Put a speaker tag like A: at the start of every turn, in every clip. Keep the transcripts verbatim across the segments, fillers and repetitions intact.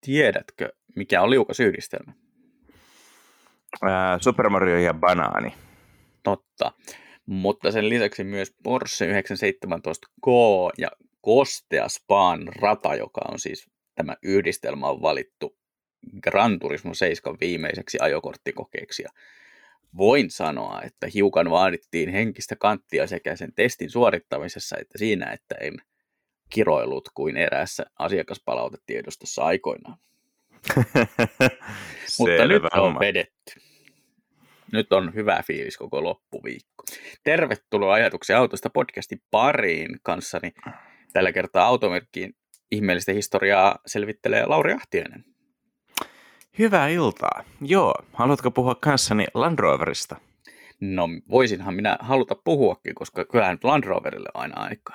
A: Tiedätkö, mikä on liukas yhdistelmä?
B: Ää, Super Mario ja banaani.
A: Totta. Mutta sen lisäksi myös Porsche yhdeksänsataaseitsemäntoista K ja Kostea Span rata, joka on siis tämä yhdistelmä on valittu Gran Turismo seitsemän viimeiseksi ajokorttikokeeksi. Ja voin sanoa, että hiukan vaadittiin henkistä kanttia sekä sen testin suorittamisessa että siinä, että en kiroillut kuin eräässä asiakaspalautetiedostossa aikoinaan. Mutta nyt on vedetty. Nyt on hyvä fiilis koko loppuviikko. Tervetuloa Ajatuksia autosta podcastin pariin kanssani. Tällä kertaa automerkkiin ihmeellistä historiaa selvittelee Lauri Ahtiainen.
B: Hyvää iltaa. Joo, haluatko puhua kanssani Land Roverista?
A: No voisinhan minä haluta puhuakin, koska kyllähän nyt Land Roverille on aina aikaa.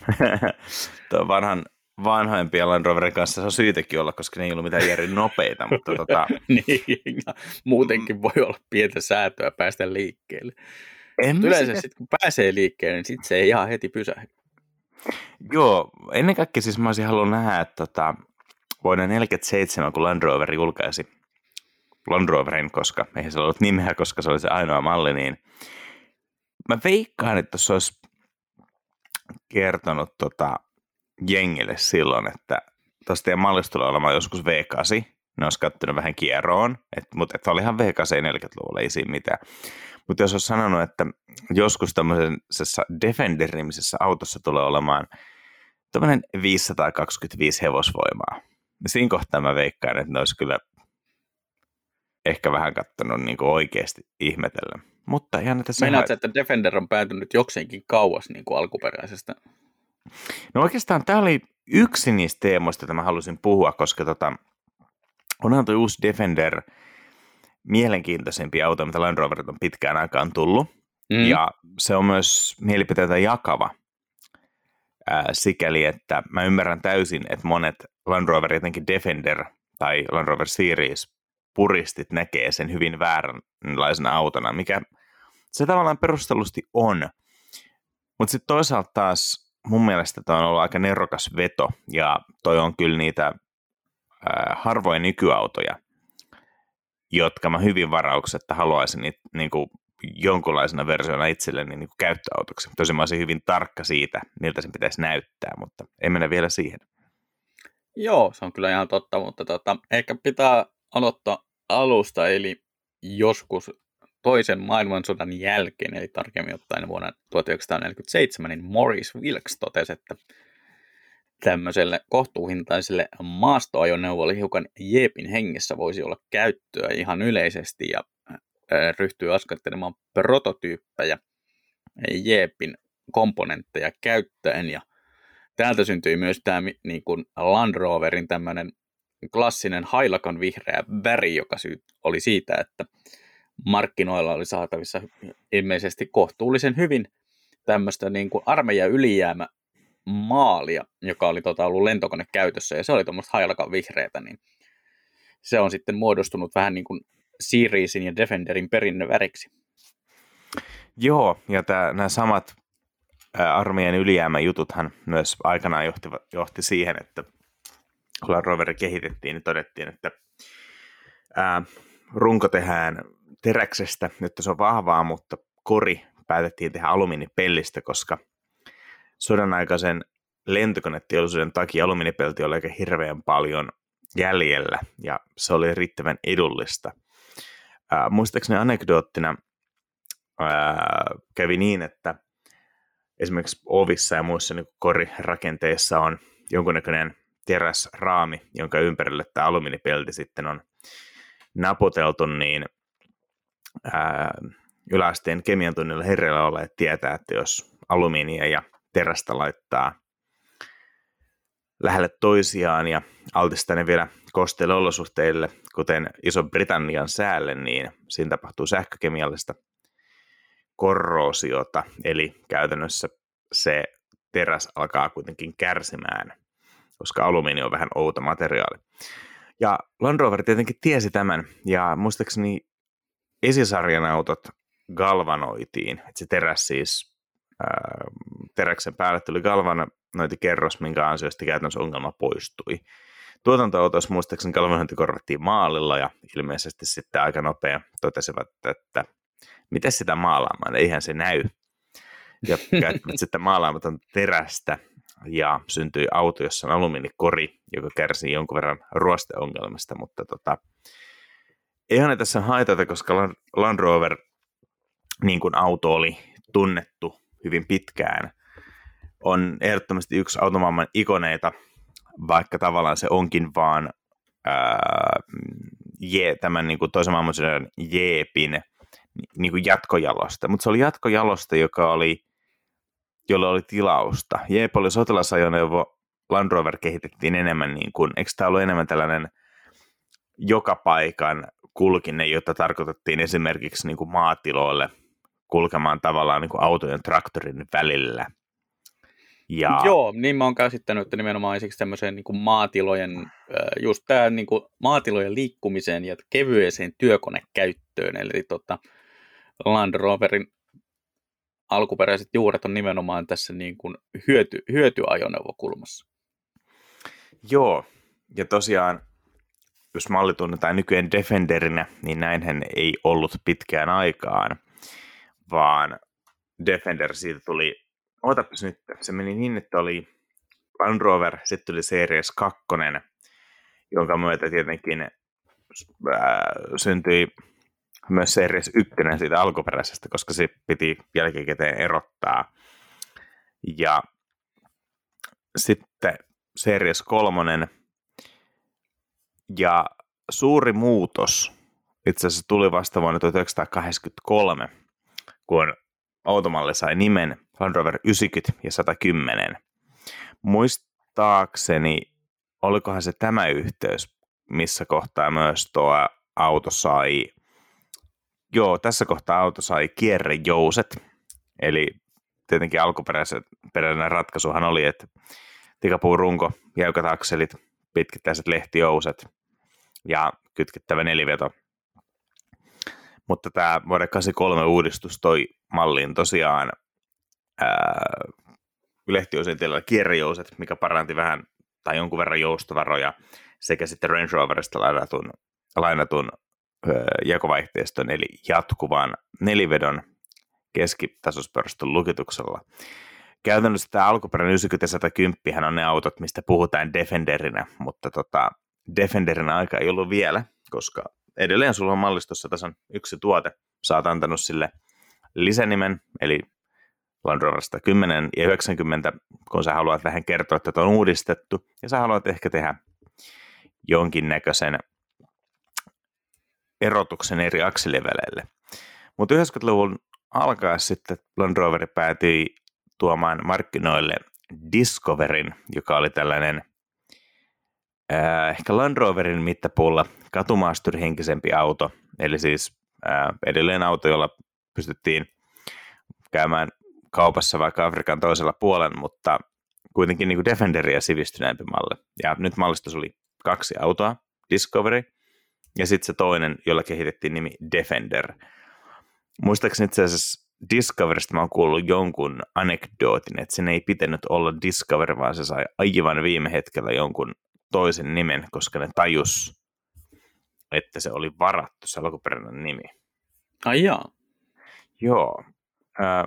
B: Tuo vanhan, vanhoimpia Land Roverin kanssa se on syytäkin olla, koska ne ei ollut mitään järin nopeita. Mutta tota...
A: niin, muutenkin voi olla pientä säätöä päästä liikkeelle. Yleensä sitä... sitten kun pääsee liikkeelle, niin sitten se ei ihan heti pysähdy.
B: Joo, ennen kaikkea siis mä olisin halunnut nähdä, että tota, vuonna neljäkymmentäseitsemän, kun Land Rover julkaisi Land Roverin, koska eihän se ollut nimeä, koska se oli se ainoa malli, niin mä veikkaan, että se olisi kertonut tota jengille silloin, että tuossa teidän mallissa tulee olemaan joskus V kahdeksan, ne olisi kattonut vähän kierroon, et, mutta että oli ihan V kahdeksan neljäkymmentäluvulla, ei siinä mitään. Mutta jos olisi sanonut, että joskus tämmöisessä Defender-nimisessä autossa tulee olemaan tämmöinen viisisataakaksikymmentäviisi hevosvoimaa, niin siinä kohtaa mä veikkaan, että ne olisi kyllä ehkä vähän kattonut niin kuin oikeasti ihmetellä. Mutta ihan tässä...
A: Meinaatko, että Defender on päätynyt jokseenkin kauas niin kuin alkuperäisestä?
B: No oikeastaan tämä oli yksi niistä teemoista, joita mä halusin puhua, koska tota, onhan tuo uusi Defender mielenkiintoisempia autoja, mitä Land Roverit on pitkään aikaan tullut. Mm. Ja se on myös mielipiteitä jakava ää, sikäli, että mä ymmärrän täysin, että monet Land Rover, jotenkin Defender tai Land Rover Series puristit näkee sen hyvin vääränlaisena autona, mikä se tavallaan perustellusti on. Mutta sitten toisaalta taas mun mielestä toi on ollut aika nerokas veto, ja toi on kyllä niitä ää, harvoja nykyautoja, jotka mä hyvin varauksetta haluaisin niitä, niinku, jonkunlaisena versiona itselleni niinku, käyttöautoksi. Tosin mä olisin hyvin tarkka siitä, miltä sen pitäisi näyttää, mutta ei mennä vielä siihen.
A: Joo, se on kyllä ihan totta, mutta tota, ehkä pitää aloittaa alusta, eli joskus toisen maailmansodan jälkeen, eli tarkemmin ottaen vuonna tuhatyhdeksänsataaneljäkymmentäseitsemän, niin Maurice Wilks totesi, että tämmöiselle kohtuuhintaiselle maastoajoneuvolle hiukan jeepin hengessä voisi olla käyttöä ihan yleisesti ja ryhtyy askartelemaan prototyyppejä jeepin komponentteja käyttäen. Ja täältä syntyi myös tämä niin kuin Land Roverin tämmöinen klassinen hailakan vihreä väri, joka oli siitä, että markkinoilla oli saatavissa ilmeisesti kohtuullisen hyvin tämmöistä niin kuin armeijan ylijäämä maalia, joka oli tota, ollut lentokone käytössä, ja se oli tuommoista hailakan vihreätä, niin se on sitten muodostunut vähän niin kuin Seriesin ja Defenderin perinneväriksi.
B: Joo, ja tää, nämä samat ää, armeijan ylijäämäjututhan myös aikanaan johti, johti siihen, että kun Land Rover kehitettiin, niin todettiin, että ää, runko tehdään teräksestä, että se on vahvaa, mutta kori päätettiin tehdä alumiinipellistä, koska sodan aikaisen lentokoneteollisuuden takia alumiinipelti oli aika hirveän paljon jäljellä, ja se oli riittävän edullista. Ää, muistaakseni anekdoottina ää, kävi niin, että esimerkiksi ovissa ja muissa niin korirakenteissa on jonkunnäköinen teräsraami, jonka ympärille tämä alumiinipelti sitten on naputeltu, niin ää, yläasteen kemian tunnilla herreillä olleet tietää, että jos alumiinia ja terästä laittaa lähelle toisiaan ja altistaa ne vielä kosteille olosuhteille, kuten Iso-Britannian säälle, niin siinä tapahtuu sähkökemiallista korroosiota, eli käytännössä se teräs alkaa kuitenkin kärsimään, koska alumiini on vähän outo materiaali. Ja Land Rover tietenkin tiesi tämän, ja muistaakseni esisarjan autot galvanoitiin, että se teräs siis, ää, teräksen päälle tuli galvanointikerros, minkä ansiosta käytännössä ongelma poistui. tuotantoautoissa muistaakseni galvanointi korvattiin maalilla ja ilmeisesti sitten aika nopea totesivat, että miten sitä maalaamaan, eihän se näy. Ja käyttävät sitten maalaamaton terästä ja syntyi auto, jossa on alumiinikori, joka kärsii jonkun verran ruosteongelmista, mutta tota, eihän ne tässä haitata, koska Land Rover niin kuin auto oli tunnettu hyvin pitkään, on ehdottomasti yksi automaailman ikoneita, vaikka tavallaan se onkin vaan ää, je, tämän niin kuin toisen maailmansodan jeepin niin kuin jatkojalosta, mutta se oli jatkojalosta, joka oli, jolle oli tilausta. Jeep oli sotilasajoneuvo, Land Rover kehitettiin enemmän, niin kuin, eikö tämä ollut enemmän tällainen joka paikan kulkinen, jota tarkoitettiin esimerkiksi niin kuin maatiloille kulkemaan tavallaan niin kuin autojen ja traktorin välillä. Ja...
A: Joo, niin mä oon käsittänyt, että nimenomaan esiksi tämmöiseen niin kuin maatilojen, just tämä niin kuin maatilojen liikkumiseen ja kevyeseen työkonekäyttöön, eli tota, Land Roverin alkuperäiset juuret on nimenomaan tässä niin kuin hyöty, hyötyajoneuvokulmassa.
B: Joo, ja tosiaan, jos malli tunnetaan nykyään Defenderinä, niin näinhän ei ollut pitkään aikaan, vaan Defender siitä tuli, ootapas nyt, se meni niin, että oli Land Rover, sitten tuli Series kaksi, jonka myötä tietenkin ää, syntyi myös Series yksi siitä alkuperäisestä, koska se piti jälkikäteen erottaa. Ja sitten Series kolme. Ja suuri muutos itse asiassa tuli vasta vuonna tuhatyhdeksänsataakahdeksankymmentäkolme, kun automalli sai nimen Land Rover yhdeksänkymmentä ja sata kymmenen. Muistaakseni, olikohan se tämä yhteys, missä kohtaa myös tuo auto sai, joo, tässä kohtaa auto sai kierrejouset, eli tietenkin alkuperäinen ratkaisuhan oli, että tikapuun runko, jäykät akselit, pitkittäiset lehtijouset ja kytkettävä neliveto. Mutta tämä vuoden kahdeksankymmentäkolme uudistus toi malliin tosiaan ää, lehtijousien tiellä kierrejouset, mikä paranti vähän tai jonkun verran joustavaroja, sekä sitten Range Roverista lainatun, lainatun ää, jakovaihteiston, eli jatkuvan nelivedon keskitasospörstön lukituksella. Käytännössä tämä alkuperäinen yhdeksänkymmentä ja sata kymmenen on ne autot, mistä puhutaan Defenderinä, mutta tota, Defenderin aika ei ollut vielä, koska edelleen sulla on mallistossa tasan yksi tuote. Sä oot antanut sille lisänimen, eli Land Rover sata kymmenen ja yhdeksänkymmentä, kun sä haluat vähän kertoa, että tämä on uudistettu, ja sä haluat ehkä tehdä jonkinnäköisen erotuksen eri akseliveleille. Mutta yhdeksänkymmentäluvun alkaa sitten Land Rover päätyi tuomaan markkinoille Discoverin, joka oli tällainen äh, ehkä Land Roverin mittapuulla katumaasturihenkisempi auto, eli siis äh, edelleen auto, jolla pystyttiin käymään kaupassa vaikka Afrikan toisella puolella, mutta kuitenkin niin kuin Defenderia sivistyneempi malli. Ja nyt mallistossa oli kaksi autoa, Discovery, ja sitten se toinen, jolla kehitettiin nimi Defender. Muistaakseni itse asiassa Discoverista mä oon kuullut jonkun anekdootin, että sen ei pitänyt olla Discover, vaan se sai aivan viime hetkellä jonkun toisen nimen, koska ne tajus, että se oli varattu, se alkuperäinen nimi.
A: Ai jaa.
B: Joo. Äh,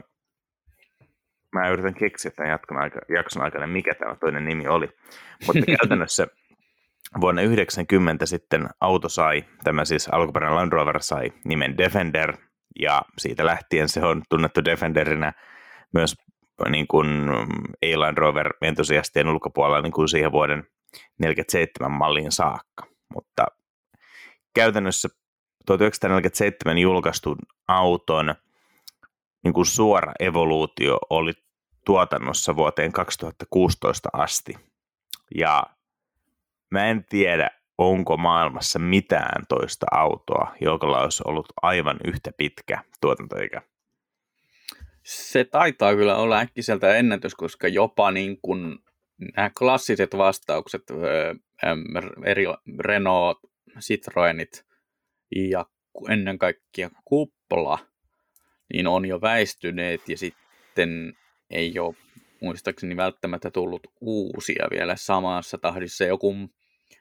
B: mä yritän keksiä tämän jakson, aika, jakson aikana, mikä tämä toinen nimi oli. Mutta käytännössä vuonna yhdeksänkymmentä sitten auto sai, tämä siis alkuperäinen Land Rover sai nimen Defender, ja siitä lähtien se on tunnettu Defenderinä myös niin kuin Land Rover-entusiastien ulkopuolella niin kuin siihen vuoden neljäkymmentäseitsemän malliin saakka. Mutta käytännössä tuhatyhdeksänsataaneljäkymmentäseitsemän julkaistun auton niin kuin suora evoluutio oli tuotannossa vuoteen kaksituhattakuusitoista asti. Ja mä en tiedä, onko maailmassa mitään toista autoa, jolla olisi ollut aivan yhtä pitkä tuotantoikä.
A: Se taitaa kyllä olla äkkiseltä ennätys, koska jopa niin kuin nämä klassiset vastaukset, eri Renault, Citroenit ja ennen kaikkea kupla, niin on jo väistyneet ja sitten ei ole muistaakseni välttämättä tullut uusia vielä samassa tahdissa. Joku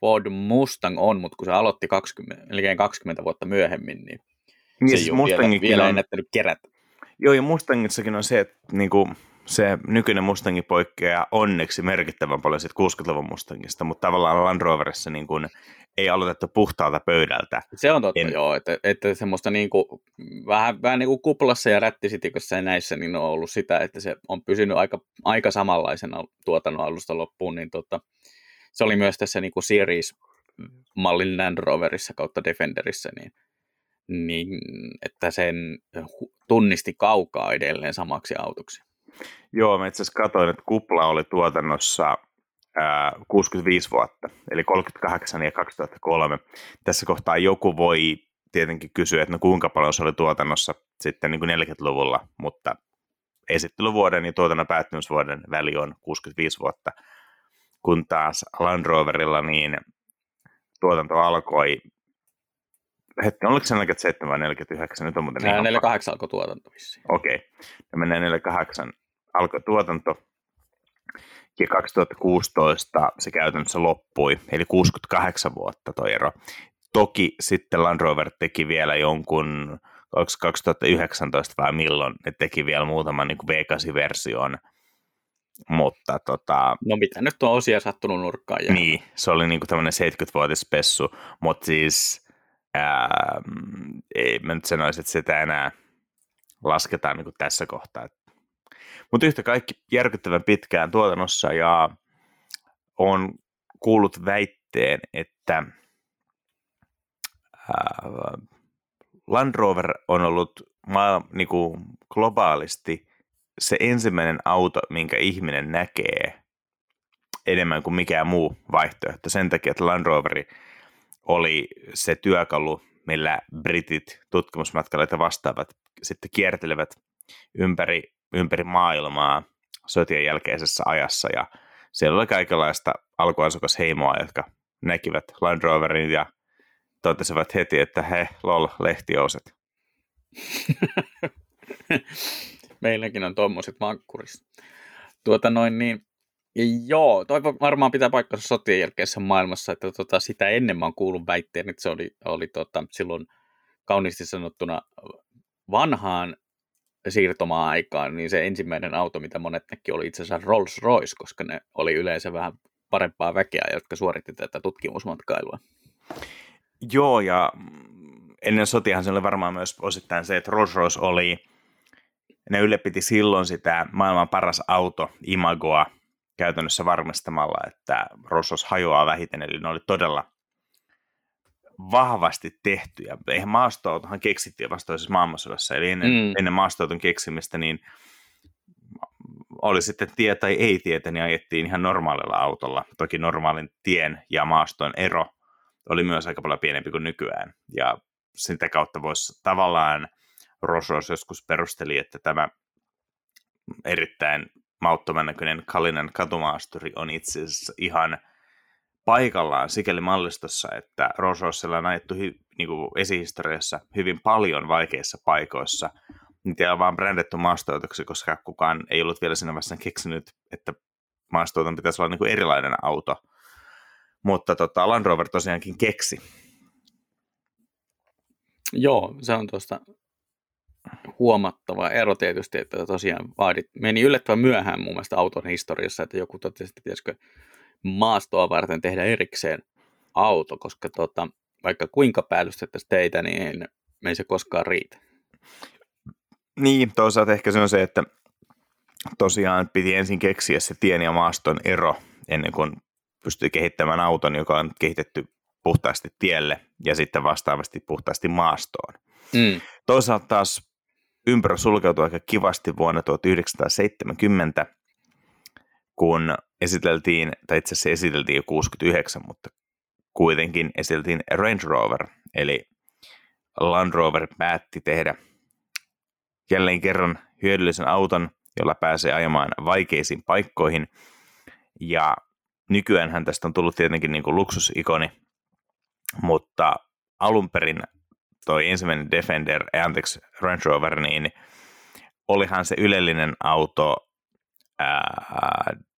A: Ford Mustang on, mutta kun se aloitti kaksikymmentä, melkein kaksikymmentä vuotta myöhemmin, niin
B: Niin
A: se
B: siis
A: ei ole vielä, vielä
B: on...
A: ennättänyt kerätä.
B: Joo, ja Mustangissakin on se, että niinku, se nykyinen Mustangi poikkeaa onneksi merkittävän paljon siitä kuusikymmentäluvun Mustangista, mutta tavallaan Land Roverissa niin kun, ei aloitettu puhtaalta pöydältä.
A: Se on totta,
B: en...
A: joo, että, että semmoista niinku, vähän, vähän niin kuin kuplassa ja rättisitikossa ja näissä niin on ollut sitä, että se on pysynyt aika, aika samanlaisena tuotannon alusta loppuun, niin tota, se oli myös tässä niinku Series-mallin Land Roverissa kautta Defenderissä, niin, niin että sen tunnisti kaukaa edelleen samaksi autoksi.
B: Joo, mä itse asiassa katsoin, että kupla oli tuotannossa ää, kuusikymmentäviisi vuotta, eli kolmekymmentäkahdeksan ja kaksituhattakolme. Tässä kohtaa joku voi tietenkin kysyä, että no kuinka paljon se oli tuotannossa sitten niin kuin neljäkymmentäluvulla, mutta esittelyvuoden ja tuotannon päättymisvuoden väli on kuusikymmentäviisi vuotta, kun taas Land Roverilla niin tuotanto alkoi, hetken, oliko se neljäkymmentäseitsemän vai neljäkymmentäyhdeksän? Nyt on muuten ihan
A: neljäkymmentäkahdeksan alkoi tuotanto vissiin.
B: Okei, okay. Ja mennään neljäkymmentäkahdeksan alkoi tuotanto, ja kaksituhattakuusitoista se käytännössä loppui, eli kuusikymmentäkahdeksan vuotta toi ero. Toki sitten Land Rover teki vielä jonkun, oliko kaksituhattayhdeksäntoista vai milloin, ne teki vielä muutaman niin kuin V kahdeksan-version, mutta tota...
A: No mitä nyt on osia sattunut nurkkaan jäämään.
B: Niin, se oli niin kuin tämmöinen seitsemänkymmentävuotispessu, mutta siis ää, ei mä nyt sanoisi, että sitä enää lasketaan niin kuin tässä kohtaa. Mutta yhtä kaikki järkyttävän pitkään tuotannossa ja on kuullut väitteen, että ää, Land Rover on ollut maa, niin kuin globaalisti se ensimmäinen auto, minkä ihminen näkee enemmän kuin mikään muu vaihtoehto. Sen takia, että Land Roveri oli se työkalu, millä britit tutkimusmatkailijat ja vastaavat sitten kiertelevät ympäri, ympäri maailmaa sotien jälkeisessä ajassa. Ja siellä oli kaikenlaista alkuasukasheimoa, jotka näkivät Land Roverin ja totesivat heti, että he, lol, lehtijouset.
A: Meilläkin on tommoset vankkurissa. Tuota noin niin, joo, toi varmaan pitää paikkansa sotien jälkeisessä maailmassa, että tota, sitä ennen mä oon kuullut väitteen, että se oli, oli tota, silloin kauniisti sanottuna vanhaan siirtomaa-aikaan, niin se ensimmäinen auto, mitä monet näki, oli itse asiassa Rolls-Royce, koska ne oli yleensä vähän parempaa väkeä, jotka suoritti tätä tutkimusmatkailua.
B: Joo, ja ennen sotiahan se oli varmaan myös osittain se, että Rolls-Royce oli, ne ylläpiti silloin sitä maailman paras auto imagoa käytännössä varmistamalla, että Rolls-Royce hajoaa vähiten, eli ne oli todella vahvasti tehtyjä. Eihän maastoautohan keksittiin vasta toisessa maailmansodassa, eli ennen, mm. ennen maastoauton keksimistä niin oli sitten tie tai ei tietä, niin ajettiin ihan normaalilla autolla. Toki normaalin tien ja maaston ero oli myös aika paljon pienempi kuin nykyään, ja sitä kautta voisi tavallaan Rolls-Royce joskus perusteli, että tämä erittäin mauttoman näköinen Kalinan katumaasturi on itse asiassa ihan paikallaan sikäli mallistossa, että Rolls-Roycella on ajettu hy, niin kuin esihistoriassa hyvin paljon vaikeissa paikoissa. Niitä on vaan brändetty maastoautoksi, koska kukaan ei ollut vielä siinä vaiheessa keksinyt, että maastoauton pitäisi olla niin kuin erilainen auto. Mutta tota, Land Rover tosiaankin keksi.
A: Joo, se on tuosta huomattava ero tietysti, että tosiaan vaadit, meni yllättävän myöhään mun mielestä auton historiassa, että joku totesi, että pitäisikö maastoa varten tehdä erikseen auto, koska tota, vaikka kuinka päällystettäisiin teitä, niin me ei se koskaan riitä.
B: Niin, toisaalta ehkä se on se, että tosiaan piti ensin keksiä se tien ja maaston ero ennen kuin pystyi kehittämään auton, joka on kehitetty puhtaasti tielle ja sitten vastaavasti puhtaasti maastoon. Mm. Toisaalta taas ympärä sulkeutui aika kivasti vuonna tuhatyhdeksänsataaseitsemänkymmentä, kun esiteltiin, tai itse asiassa esiteltiin jo kuusikymmentäyhdeksän, mutta kuitenkin esiteltiin Range Rover, eli Land Rover päätti tehdä jälleen kerran hyödyllisen auton, jolla pääsee ajamaan vaikeisiin paikkoihin, ja nykyäänhän tästä on tullut tietenkin niin kuin luksusikoni, mutta alun perin toi ensimmäinen Defender, anteeksi Range Rover, niin olihan se ylellinen auto ää,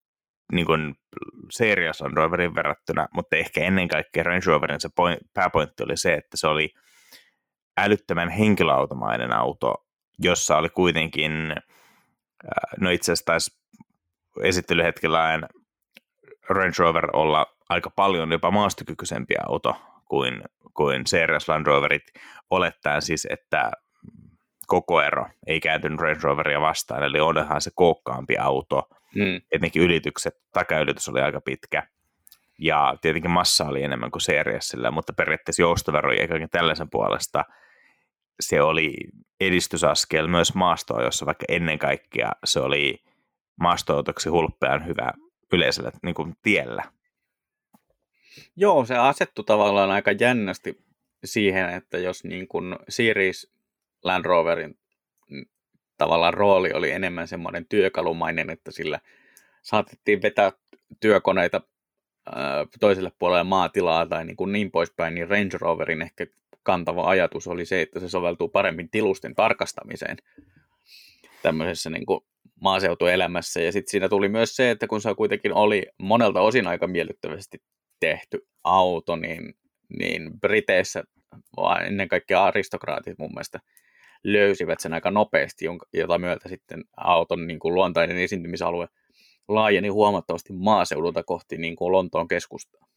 B: niin kuin Series Land Roverin verrattuna, mutta ehkä ennen kaikkea Range Roverin se point, pääpointti oli se, että se oli älyttömän henkilöautomainen auto, jossa oli kuitenkin, no itse asiassa taisi esittelyhetkellään Range Rover olla aika paljon jopa maastokykyisempi auto kuin, kuin Series Land Roverit, olettaen siis, että koko ero ei kääntynyt Range Roveria vastaan, eli onhan se kookkaampi auto, mm. etenkin ylitykset, takaylitys oli aika pitkä, ja tietenkin massa oli enemmän kuin Seriesillä, mutta periaatteessa joustoveroja ja kaiken tällaisen puolesta se oli edistysaskel myös maastoa, jossa vaikka ennen kaikkea se oli maastoautoksi hulppean hyvä yleisellä niin kuin tiellä.
A: Joo, se asettui tavallaan aika jännästi siihen, että jos niin kuin Series Land Roverin tavallaan rooli oli enemmän semmoinen työkalumainen, että sillä saatettiin vetää työkoneita ää, toiselle puolelle maatilaa tai niin, kuin niin poispäin, niin Range Roverin ehkä kantava ajatus oli se, että se soveltuu paremmin tilusten tarkastamiseen tämmöisessä niin kuin maaseutuelämässä. Ja sitten siinä tuli myös se, että kun se kuitenkin oli monelta osin aika miellyttävästi tehty auto, niin, niin Briteissä vaan ennen kaikkea aristokraatit mun mielestä löysivät sen aika nopeasti, jota myötä sitten auton niin kuin luontainen esiintymisalue laajeni huomattavasti maaseudulta kohti niin kuin Lontoon keskustaa.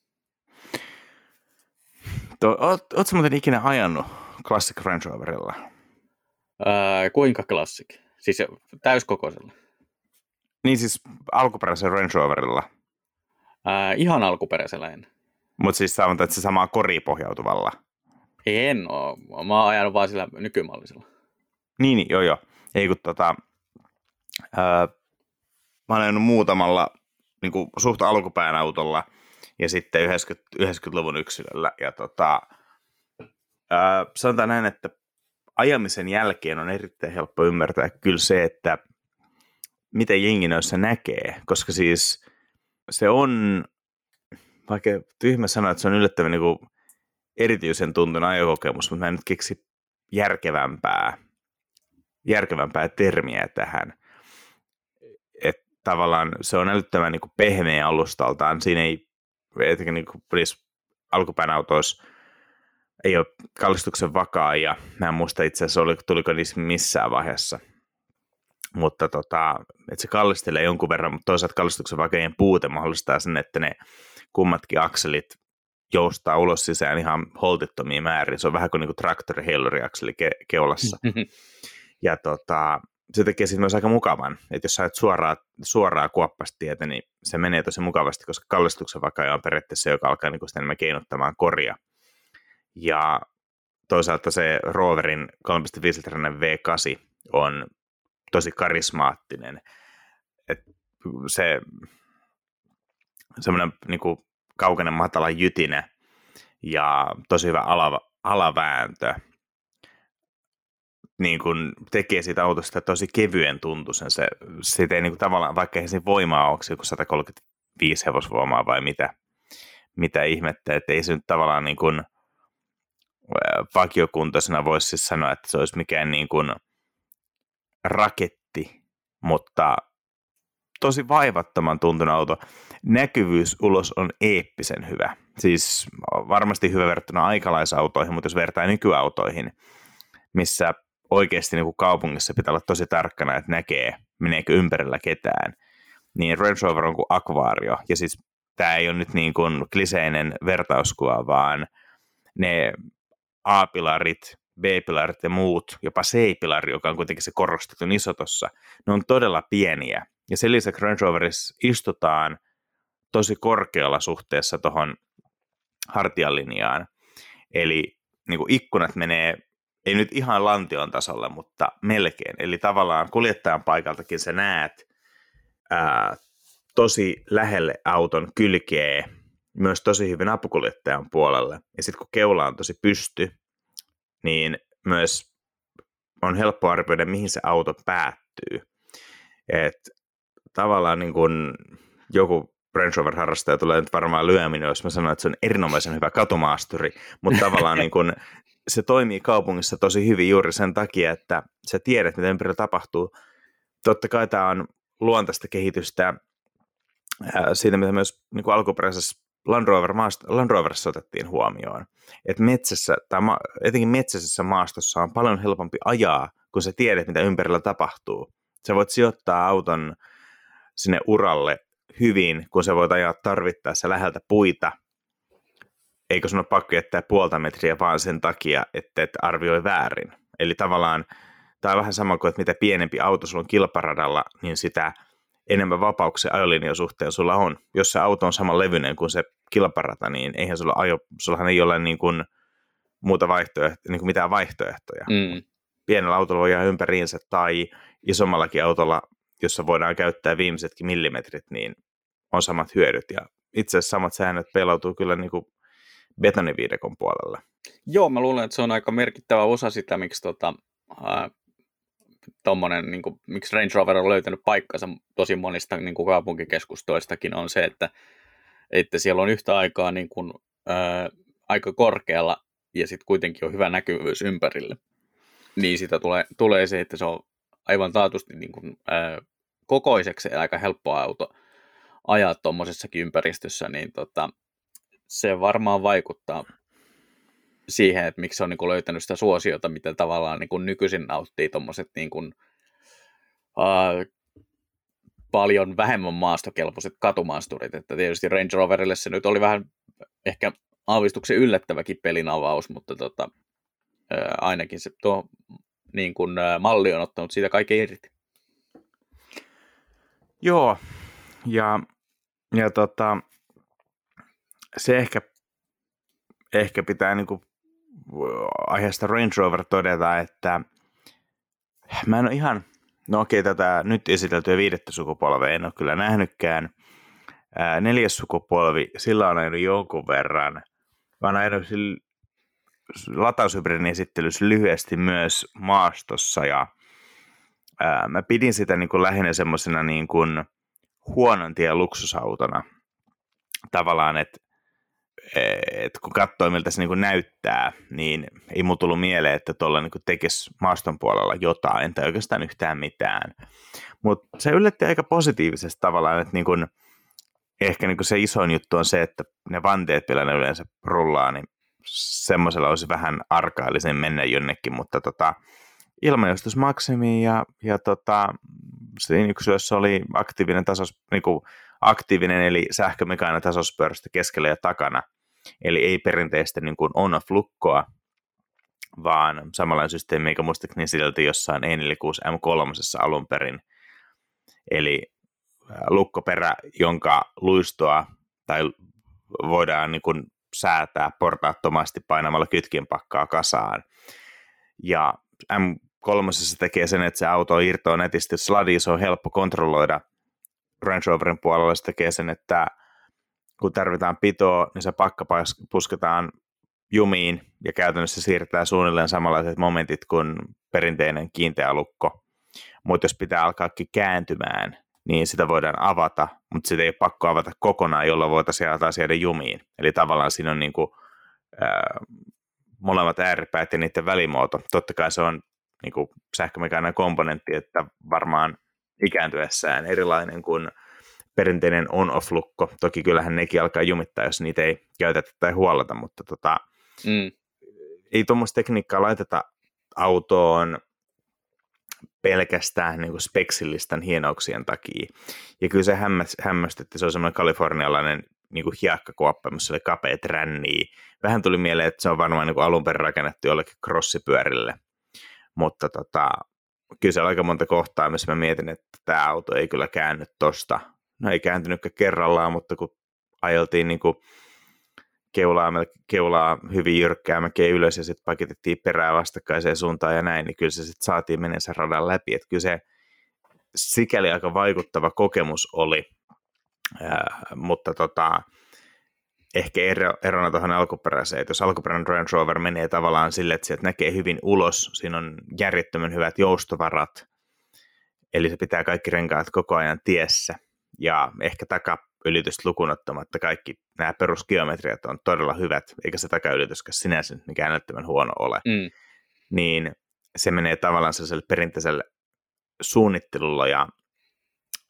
B: Oletko muuten ikinä ajanut Classic Range Roverilla?
A: Ää, kuinka Classic? Siis täyskokoisella?
B: Niin siis alkuperäisellä Range Roverilla.
A: Ää, ihan alkuperäisellä en.
B: Mutta siis sanotaan, että se samaa koriin pohjautuvalla.
A: En ole. Mä oon ajanut vaan sillä nykymallisella.
B: Niin, niin joo joo. Ei kun tota, ää, mä oon ajanut muutamalla niin kuin suht alkupään autolla ja sitten yhdeksänkymmentäluvun yksilöllä. Ja tota, ää, sanotaan näin, että ajamisen jälkeen on erittäin helppo ymmärtää kyllä se, että miten jengi noissa näkee, koska siis se on, vaikka tyhmä sanoa, että se on yllättävän niin kuin erityisen tuntunut ajokokemus, mutta mä en nyt keksi järkevämpää, järkevämpää termiä tähän. Että tavallaan se on älyttömän niin kuin pehmeä alustaltaan. Siinä ei, etenkin niin kuin alkupään autoissa ei ole kallistuksen vakaa, ja mä en muista itse asiassa, tuliko niissä missään vaiheessa. Mutta tota, että se kallistelee jonkun verran, mutta toisaalta kallistuksen vakainen puute mahdollistaa sen, että ne kummatkin akselit joustaa ulos sisään ihan holtittomia määrin. Se on vähän kuin, niin kuin traktori heiluriakseli ke- keulassa. Ja tota, se tekee siitä myös aika mukavan, että jos sä et suoraa, suoraa kuoppastietä, niin se menee tosi mukavasti, koska kallistuksen vakaja on periaatteessa se, joka alkaa niin kuin sitä enemmän keinottamaan koria. Ja toisaalta se Roverin kolme pilkku viisi litrainen V kahdeksan on tosi karismaattinen. Et se semmoinen niin kuin kaukainen matala jytinä ja tosi hyvä ala, alavääntö niin kuin tekee siitä autosta tosi kevyen tuntuisen. Se, siitä ei niin kuin tavallaan, vaikka ei siinä voimaa ole joku sata kolmekymmentäviisi hevosvoimaa vai mitä, mitä ihmettä, että ei se nyt tavallaan niin kuin vakiokuntoisena voisi siis sanoa, että se olisi mikään niin kuin raketti, mutta tosi vaivattoman tuntunut auto. Näkyvyys ulos on eeppisen hyvä. Siis varmasti hyvä verrattuna aikalaisautoihin, mutta jos vertaa nykyautoihin, missä oikeasti niin kuin kaupungissa pitää olla tosi tarkkana, että näkee, meneekö ympärillä ketään, niin Range Rover on kuin akvaario. Ja siis tämä ei ole nyt niin kuin kliseinen vertauskuva, vaan ne A-pilarit, B-pilarit ja muut, jopa C-pilari, joka on kuitenkin se korostetun iso tossa, ne on todella pieniä. Ja sen lisäksi Range Roverissa istutaan tosi korkealla suhteessa tuohon hartialinjaan. Eli niin kuin ikkunat menee, ei nyt ihan lantion tasolle, mutta melkein. Eli tavallaan kuljettajan paikaltakin sä näet ää, tosi lähelle auton kylkeä, myös tosi hyvin apukuljettajan puolelle. Ja sitten kun keula on tosi pysty, niin myös on helppo arvioida, mihin se auto päättyy. Et tavallaan niin kun joku Range Rover-harrastaja tulee nyt varmaan lyöminen, jos mä sanon, että se on erinomaisen hyvä katumaasturi, mutta tavallaan niin kun se toimii kaupungissa tosi hyvin juuri sen takia, että sä tiedät, mitä ympärillä tapahtuu. Totta kai tämä on luontaista kehitystä ää, siitä, mitä myös niin kuin alkuperäisessä Land, Rover maast- Land Roverissa otettiin huomioon, että metsässä, tai ma- etenkin metsäisessä maastossa on paljon helpompi ajaa, kun sä tiedät, mitä ympärillä tapahtuu. Sä voit sijoittaa auton sinne uralle hyvin, kun sä voit ajaa tarvittaessa läheltä puita, eikö sun ole pakko jättää puolta metriä vaan sen takia, että et arvioi väärin. Eli tavallaan tämä on vähän sama kuin, että mitä pienempi auto sulla on kilparadalla, niin sitä enemmän vapauksia ajolinjan suhteen sulla on. Jos se auto on saman levyinen kuin se kilparata, niin eihän sulla ajo, sullahan ei ole niin kuin muuta vaihtoehtoja, niin kuin mitään vaihtoehtoja.
A: Mm.
B: Pienellä autolla voi jää ympäriinsä tai isommallakin autolla, jossa voidaan käyttää viimeisetkin millimetrit, niin on samat hyödyt. Ja itse asiassa samat säännöt pelautuu kyllä niin kuin betoniviidakon puolelle.
A: Joo, mä luulen, että se on aika merkittävä osa sitä, miksi, tota, ää, tommonen, niin kuin, miksi Range Rover on löytänyt paikkansa tosi monista niin kuin kaupunkikeskustoistakin, on se, että, että siellä on yhtä aikaa niin kuin, ää, aika korkealla ja sitten kuitenkin on hyvä näkyvyys ympärille. Niin sitä tulee, tulee se, että se on aivan taatusti niin kuin, ää, kokoiseksi aika helppo auto ajaa tuommoisessakin ympäristössä, niin tota, se varmaan vaikuttaa siihen, että miksi se on niin kuin löytänyt sitä suosiota, mitä tavallaan niin kuin nykyisin nauttii tuommoiset niin kuin, äh, paljon vähemmän maastokelpoiset katumaasturit. Että tietysti Range Roverille se nyt oli vähän ehkä aavistuksen yllättäväkin pelin avaus, mutta tota, äh, ainakin se tuo niin kuin, äh, malli on ottanut siitä kaiken irti.
B: Joo, ja, ja tota, se ehkä, ehkä pitää niinku aiheesta Range Rover todeta, että mä en ole ihan, no okei, tätä nyt esiteltyä viidettä sukupolvea en ole kyllä nähnytkään. Ää, neljäs sukupolvi, sillä on ajanut jonkun verran. Mä oon ajanut lataushybridin esittelyssä lyhyesti myös maastossa, ja ää, mä pidin sitä niin kuin lähinnä semmoisena niin kuin huonon tien luksusautona. Tavallaan, että et kun katsoo, miltä se niin kuin näyttää, niin ei mun tullut mieleen, että tuolla niin kuin tekisi maaston puolella jotain, tai oikeastaan yhtään mitään. Mutta se yllätti aika positiivisesti tavallaan, että niin kuin, ehkä niin kuin se isoin juttu on se, että ne vanteet, millä ne yleensä rullaa, niin semmoisella olisi vähän arkailisen mennä jonnekin, mutta tota, ilmanjohtus maksimiin ja, ja tota, siinä yksilössä oli aktiivinen, tasos, niin kuin aktiivinen eli sähkömekaaninen tasospörstö keskellä ja takana, eli ei perinteistä niin kuin on-off-lukkoa, vaan samanlainen systeemi, mikä muistaakseni silti jossain E neljäkymmentäkuusi M kolme alun perin, eli lukkoperä, jonka luistoa tai voidaan niin kuin säätää portaattomasti painamalla kytkinpakkaa kasaan. Ja M kolme tekee sen, että se auto irtoaa netisti sladi, se on helppo kontrolloida. Range Roverin puolella se tekee sen, että kun tarvitaan pitoa, niin se pakka pusketaan jumiin ja käytännössä siirtää suunnilleen samanlaiset momentit kuin perinteinen kiinteä lukko. Mutta jos pitää alkaakin kääntymään, niin sitä voidaan avata, mutta sitä ei ole pakko avata kokonaan, jolla voitaisiin taas jäädä jumiin. Eli tavallaan siinä on niin kuin, ää, molemmat ääripäät ja niiden välimuoto. Totta kai se on niin kuin sähkömekaaninen komponentti, että varmaan ikääntyessään erilainen kuin perinteinen on-off-lukko. Toki kyllähän nekin alkaa jumittaa, jos niitä ei käytetä tai huolata, mutta tota,
A: mm.
B: ei tuommoista tekniikkaa laiteta autoon pelkästään niin kuin speksillistan hienouksien takia. Ja kyllä se hämmästi, että se on semmoinen kalifornialainen niin kuin hiekkakuoppa, missä oli kapeat ränniä. Vähän tuli mieleen, että se on varmaan niin kuin alun perin rakennettu jollekin crossipyörille. Mutta tota, kyllä se on aika monta kohtaa, missä mä mietin, että tämä auto ei kyllä käänny tosta. No ei kääntynytkään kerrallaan, mutta kun ajeltiin niin kuin keulaa, keulaa hyvin jyrkkää mäkeä ylös ja sitten paketettiin perää vastakkaiseen suuntaan ja näin, niin kyllä se sitten saatiin mennä sen radan läpi. Että kyllä se sikäli aika vaikuttava kokemus oli, Ää, mutta tota, ehkä ero, erona tuohon alkuperäiseen, että jos alkuperäinen Range Rover menee tavallaan sille, että sieltä näkee hyvin ulos, siinä on järjettömän hyvät joustovarat, eli se pitää kaikki renkaat koko ajan tiessä, ja ehkä takaylitys lukunottamatta kaikki nämä perusgeometriat on todella hyvät, eikä se takaylityskä sinänsä mikään älyttömän huono ole,
A: Mm.
B: niin se menee tavallaan sellaiselle perinteiselle suunnittelulla ja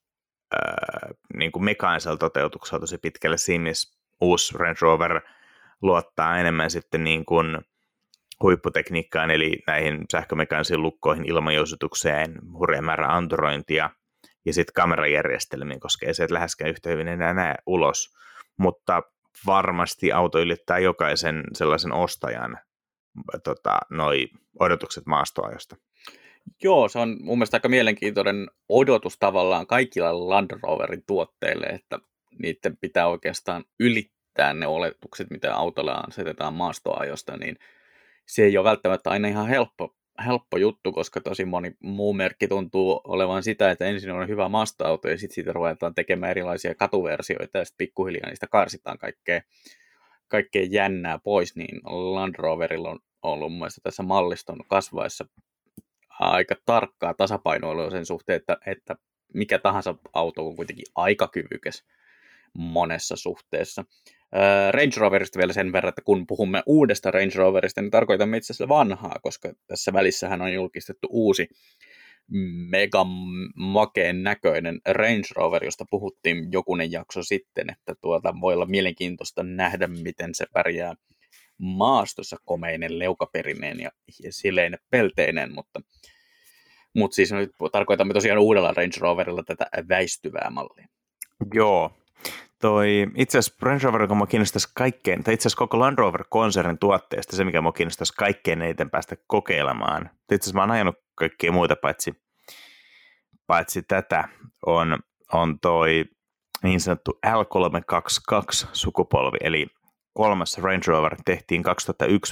B: äh, niin kuin mekaanisella toteutuksella tosi pitkälle. Siinä missä uusi Range Rover luottaa enemmän sitten niin kuin huipputekniikkaan, eli näihin sähkömekaanisiin lukkoihin, ilmanjousitukseen, hurjan määrä anturointia ja sitten kamerajärjestelmiin, koska ei se et läheskään yhtä hyvin enää näe ulos. Mutta varmasti auto ylittää jokaisen sellaisen ostajan tota, noi odotukset maastoajosta.
A: Joo, se on mun mielestä aika mielenkiintoinen odotus tavallaan kaikilla Land Roverin tuotteille, että niiden pitää oikeastaan ylittää ne oletukset, mitä autolla asetetaan maastoajosta, niin se ei ole välttämättä aina ihan helppo, helppo juttu, koska tosi moni muu merkki tuntuu olevan sitä, että ensin on hyvä maastoauto ja sitten siitä ruvetaan tekemään erilaisia katuversioita ja sitten pikkuhiljaa niistä karsitaan kaikkea, kaikkea jännää pois, niin Land Roverilla on ollut mun mielestä tässä malliston kasvaessa aika tarkkaa tasapainoilua sen suhteen, että, että mikä tahansa auto on kuitenkin aika kyvykäs monessa suhteessa. Range Roverista vielä sen verran, että kun puhumme uudesta Range Roverista, niin tarkoitamme itse asiassa vanhaa, koska tässä välissähän on julkistettu uusi mega makeen näköinen Range Rover, josta puhuttiin jokunen jakso sitten, että tuota voi olla mielenkiintoista nähdä, miten se pärjää maastossa komeinen leukaperineen ja sileinen pelteinen, mutta, mutta siis nyt tarkoitamme tosiaan uudella Range Roverilla tätä väistyvää mallia.
B: Joo. Toi, itse asiassa Range Rover, joka minua kiinnostaisi kaikkein, tai itse asiassa koko Land Rover-konsernin tuotteesta, se mikä minua kiinnostaisi kaikkein eniten päästä kokeilemaan. Itse asiassa mä oon ajanut kaikkia muita, paitsi, paitsi tätä, on, on toi niin sanottu L kolmesataakaksikymmentäkaksi sukupolvi, eli kolmas Range Rover tehtiin kaksituhattayksi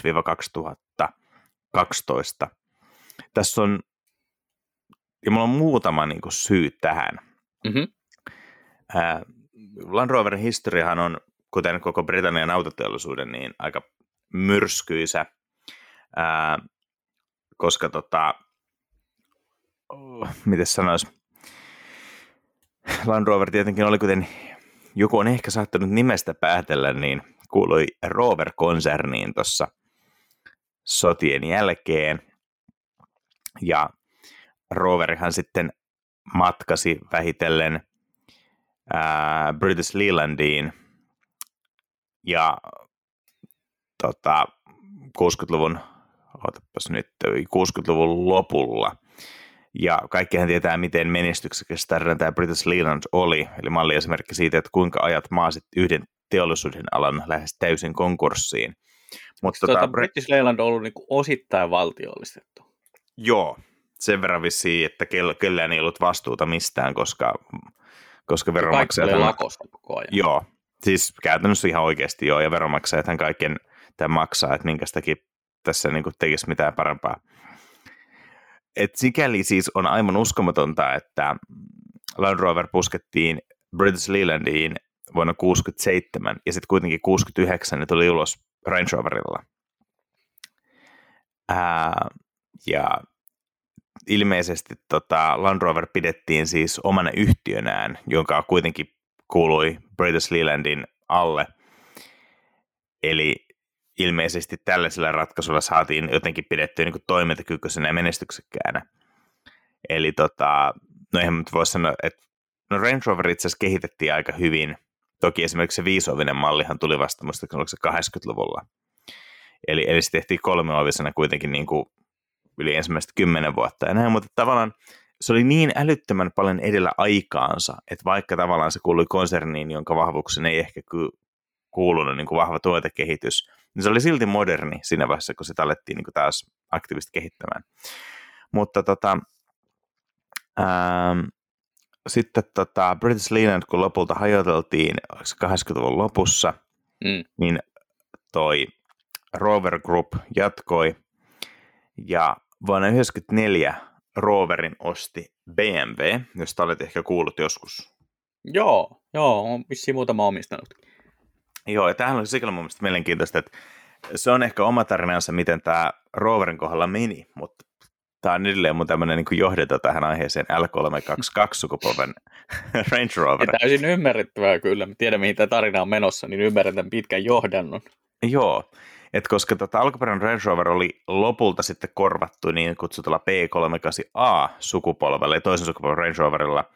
B: kaksituhattakaksitoista. Tässä on, ja mulla on muutama niin kuin syy tähän.
A: Mm-hmm.
B: Ää, Land Roverin historiahan on, kuten koko Britannian autoteollisuuden, niin aika myrskyisä, ää, koska tota, oh, miten sanoisi, Land Rover tietenkin oli, kuten joku on ehkä saattanut nimestä päätellä, niin kuului Rover-konserniin tuossa sotien jälkeen, ja Roverihan sitten matkasi vähitellen ää, British Leylandiin ja tota, kuusikymmentäluvun, otapas nyt, kuusikymmentäluvun lopulla. Ja kaikkihan tietää, miten menestyksekäs tarina tämä British Leyland oli, eli malliesimerkki siitä, että kuinka ajat maasit yhden teollisuuden alan lähes täysin konkurssiin.
A: Mutta tota, British Leyland on ollut niinku osittain valtiollistettu.
B: Joo, sen verran vissiin, että kellään ei ollut vastuuta mistään, koska, koska veronmaksajat...
A: Kaikki oli lakossa koko ajan.
B: Joo, siis käytännössä ihan oikeasti joo, ja veronmaksajathan kaiken tämän maksaa, että minkä sitäkin tässä niin tekisi mitään parempaa. Et sikäli siis on aivan uskomatonta, että Land Rover puskettiin British Leylandiin vuonna kuusikymmentäseitsemän, ja sitten kuitenkin kuusikymmentäyhdeksän ne tuli ulos Range Roverilla. Ää, ja ilmeisesti tota, Land Rover pidettiin siis omana yhtiönään, jonka kuitenkin kuului British Leylandin alle. Eli ilmeisesti tällaisella ratkaisulla saatiin jotenkin pidettyä niin kuin toimintakykyisenä ja menestyksekkäänä. Eli tota, no eihän nyt voi sanoa, että no Range Rover itse asiassa kehitettiin aika hyvin. Toki esimerkiksi se viisovinen mallihan tuli vasta, musta oliko se kahdeksankymmentäluvulla. Eli, eli se tehtiin kolmeovisena kuitenkin niin kuin yli ensimmäistä kymmenen vuotta ja näin, mutta tavallaan se oli niin älyttömän paljon edellä aikaansa, että vaikka tavallaan se kuului konserniin, jonka vahvuuksien ei ehkä kuulunut niin kuin vahva tuotekehitys, niin se oli silti moderni siinä vaiheessa, kun sitä alettiin niin kuin taas aktiivisesti kehittämään. Mutta tota, ähm, sitten tota British Leyland, kun lopulta hajoteltiin kahdeksankymmentäluvun lopussa, mm. niin toi Rover Group jatkoi, ja vuonna yhdeksänkymmentäneljä Roverin osti B M W, josta olet ehkä kuullut joskus.
A: Joo, joo, on vissiin muutama omistanut.
B: Joo, ja tämähän on sikäli mun mielestä mielenkiintoista, että se on ehkä oma tarinansa, miten tämä Roverin kohdalla meni, mutta tämä on edelleen mun tämmöinen niin johdeta tähän aiheeseen L kolmesataakaksikymmentäkaksi sukupolven Range Rover.
A: Ja täysin ymmärrettävää kyllä, mä tiedän mihin tämä tarina on menossa, niin ymmärrän tämän pitkän johdannon.
B: Joo, että koska tota alkuperäinen Range Rover oli lopulta sitten korvattu niin kutsutulla P kolmekymmentäkahdeksan A sukupolvella ja toisen sukupolven Range Roverilla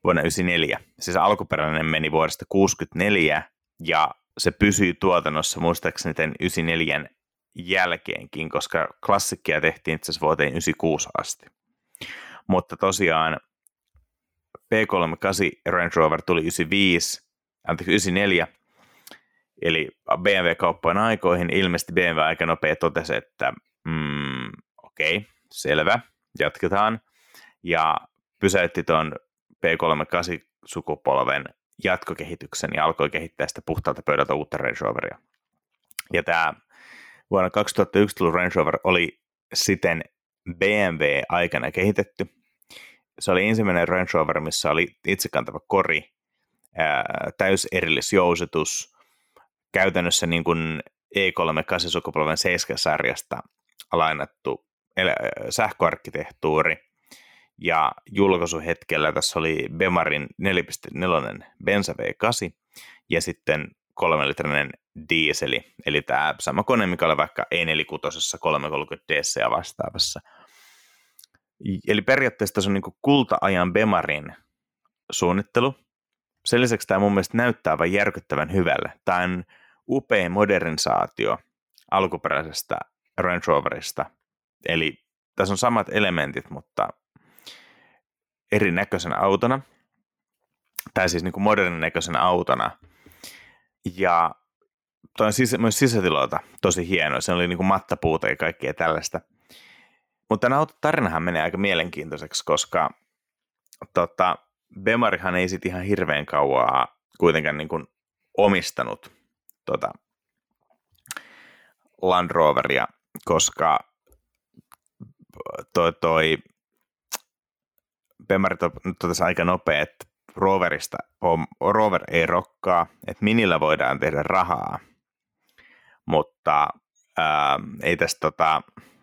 B: vuonna yhdeksänkymmentäneljä. Siis alkuperäinen meni vuodesta kuusikymmentäneljä ja se pysyi tuotannossa muistaakseni tämän yhdeksänkymmentäneljän jälkeenkin, koska klassikkia tehtiin itse asiassa vuoteen yhdeksänkymmentäkuusi asti. Mutta tosiaan P kolmekymmentäkahdeksan Range Rover tuli yhdeksänkymmentäviisi, anteeksi yhdeksänkymmentäneljä, eli B M W-kauppojen aikoihin. Ilmeisesti B M W aika nopea totesi, että mm, okei, okay, selvä, jatketaan. Ja pysäytti tuon P kolmekymmentäkahdeksan-sukupolven jatkokehityksen ja alkoi kehittää sitä puhtaalta pöydältä uutta Range Roveria. Ja tämä vuonna kaksituhattayksi tullut Range Rover oli siten B M W-aikana kehitetty. Se oli ensimmäinen Range Rover, missä oli itsekantava kori, ää, täyserillisjousitus, käytännössä niin kuin E kolmekymmentäkahdeksan-sukupolven seitsemän-sarjasta lainattu sähköarkkitehtuuri. Ja julkaisuhetkellä tässä oli Bemarin neljä pilkku neljä bensa V kahdeksan ja sitten kolmelitrinen diiseli, eli tämä sama kone, mikä oli vaikka E neljäkymmentäkuusi kolmesataakolmekymmentä D C ja vastaavassa. Eli periaatteessa tässä on niin kuin kulta-ajan Bemarin suunnittelu. Sen lisäksi tämä mun mielestä näyttää aivan järkyttävän hyvälle. Tämä on upea modernisaatio alkuperäisestä Range Roverista. Eli tässä on samat elementit, mutta erinäköisenä autona. Tai siis niin kuin modernin näköisenä autona. Ja toi on sis- myös sisätiloilta tosi hieno. Se oli niin kuin mattapuuta ja kaikkea tällaista. Mutta tämän auton tarinahan menee aika mielenkiintoiseksi, koska tota, Bemarihan ei sitten ihan hirveän kauaa kuitenkaan niin kuin omistanut tota, Land Roveria, koska toi, toi Bemari totesi aika nopea, että Roverista on, Rover ei rokkaa, että Minillä voidaan tehdä rahaa, mutta ää, ei tästä tota,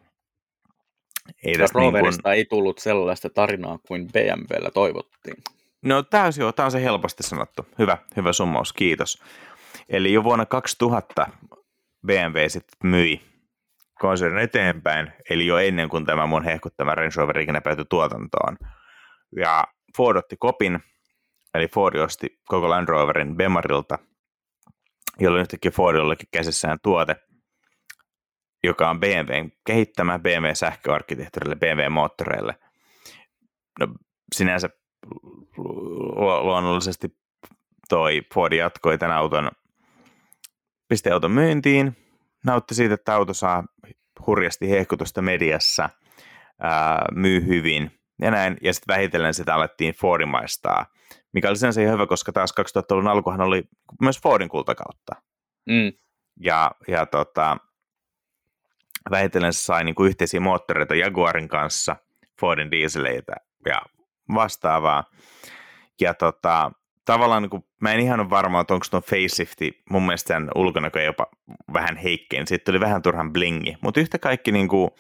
B: ei tästä
A: Roverista
B: niin
A: ei tullut sellaista tarinaa kuin B M W:llä toivottiin.
B: No tämä on, tämä on se helposti sanottu. Hyvä, hyvä summaus, kiitos. Eli jo vuonna kaksituhatta B M W sitten myi konsernin eteenpäin, eli jo ennen kuin tämä mun hehkuttama Range Rover ikinä päätyi tuotantoon. Ja Ford otti kopin, eli Ford osti koko Land Roverin Bemarilta, jolloin yhtäkkiä Fordilla olikin käsissään tuote, joka on B M W:n kehittämä B M W-sähköarkkitehtuurille, B M W-moottoreille. No sinänsä lu- luonnollisesti toi Ford jatkoi tämän auton, pisti auton myyntiin, nautti siitä, että auto saa hurjasti hehkutusta mediassa, ää, myy hyvin ja näin, ja sitten vähitellen sitä alettiin Fordimaistaa, mikä oli sinänsä ihan hyvä, koska taas kaksituhattaluvun alkuhan oli myös Fordin kultakautta.
A: Mm.
B: Ja, ja tota, vähitellen se sai niinku yhteisiä moottoreita Jaguarin kanssa, Fordin dieseleitä ja vastaavaa. Ja tota, tavallaan niinku, mä en ihan ole varma, että onko tuon facelifti, mun mielestä sen ulkonäkö jopa vähän heikkein. Siitä tuli vähän turhan blingi, mutta yhtä kaikki niinku,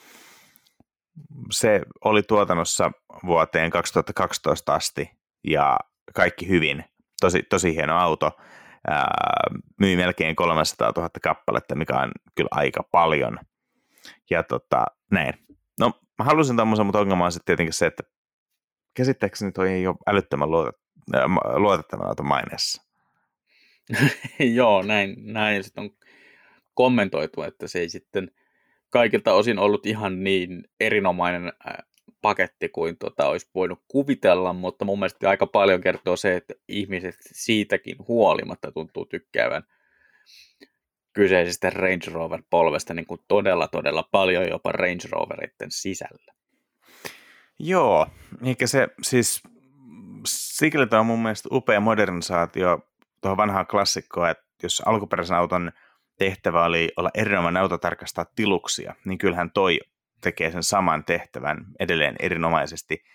B: se oli tuotannossa vuoteen kaksituhattakaksitoista asti ja kaikki hyvin. Tosi, tosi hieno auto. Ää, myi melkein kolmesataatuhatta kappaletta, mikä on kyllä aika paljon. Ja tota, näin. No, mä halusin tommosen, mutta ongelma on sitten tietenkin se, että käsittääkseni toi ei ole älyttömän luotet, äh, luotettavan auton maineessa.
A: Joo, näin, näin sitten on kommentoitu, että se ei sitten kaikilta osin ollut ihan niin erinomainen äh, paketti kuin tota olisi voinut kuvitella, mutta mun mielestä aika paljon kertoo se, että ihmiset siitäkin huolimatta tuntuu tykkäävän kyseisestä Range Rover-polvesta niin kuin todella, todella paljon jopa Range Roveritten sisällä.
B: Joo, eikä se siis, sikäli tämä on mun mielestä upea modernisaatio tuohon vanhaan klassikkoon, että jos alkuperäisen auton tehtävä oli olla erinomainen auto tarkastaa tiluksia, niin kyllähän toi tekee sen saman tehtävän edelleen erinomaisesti,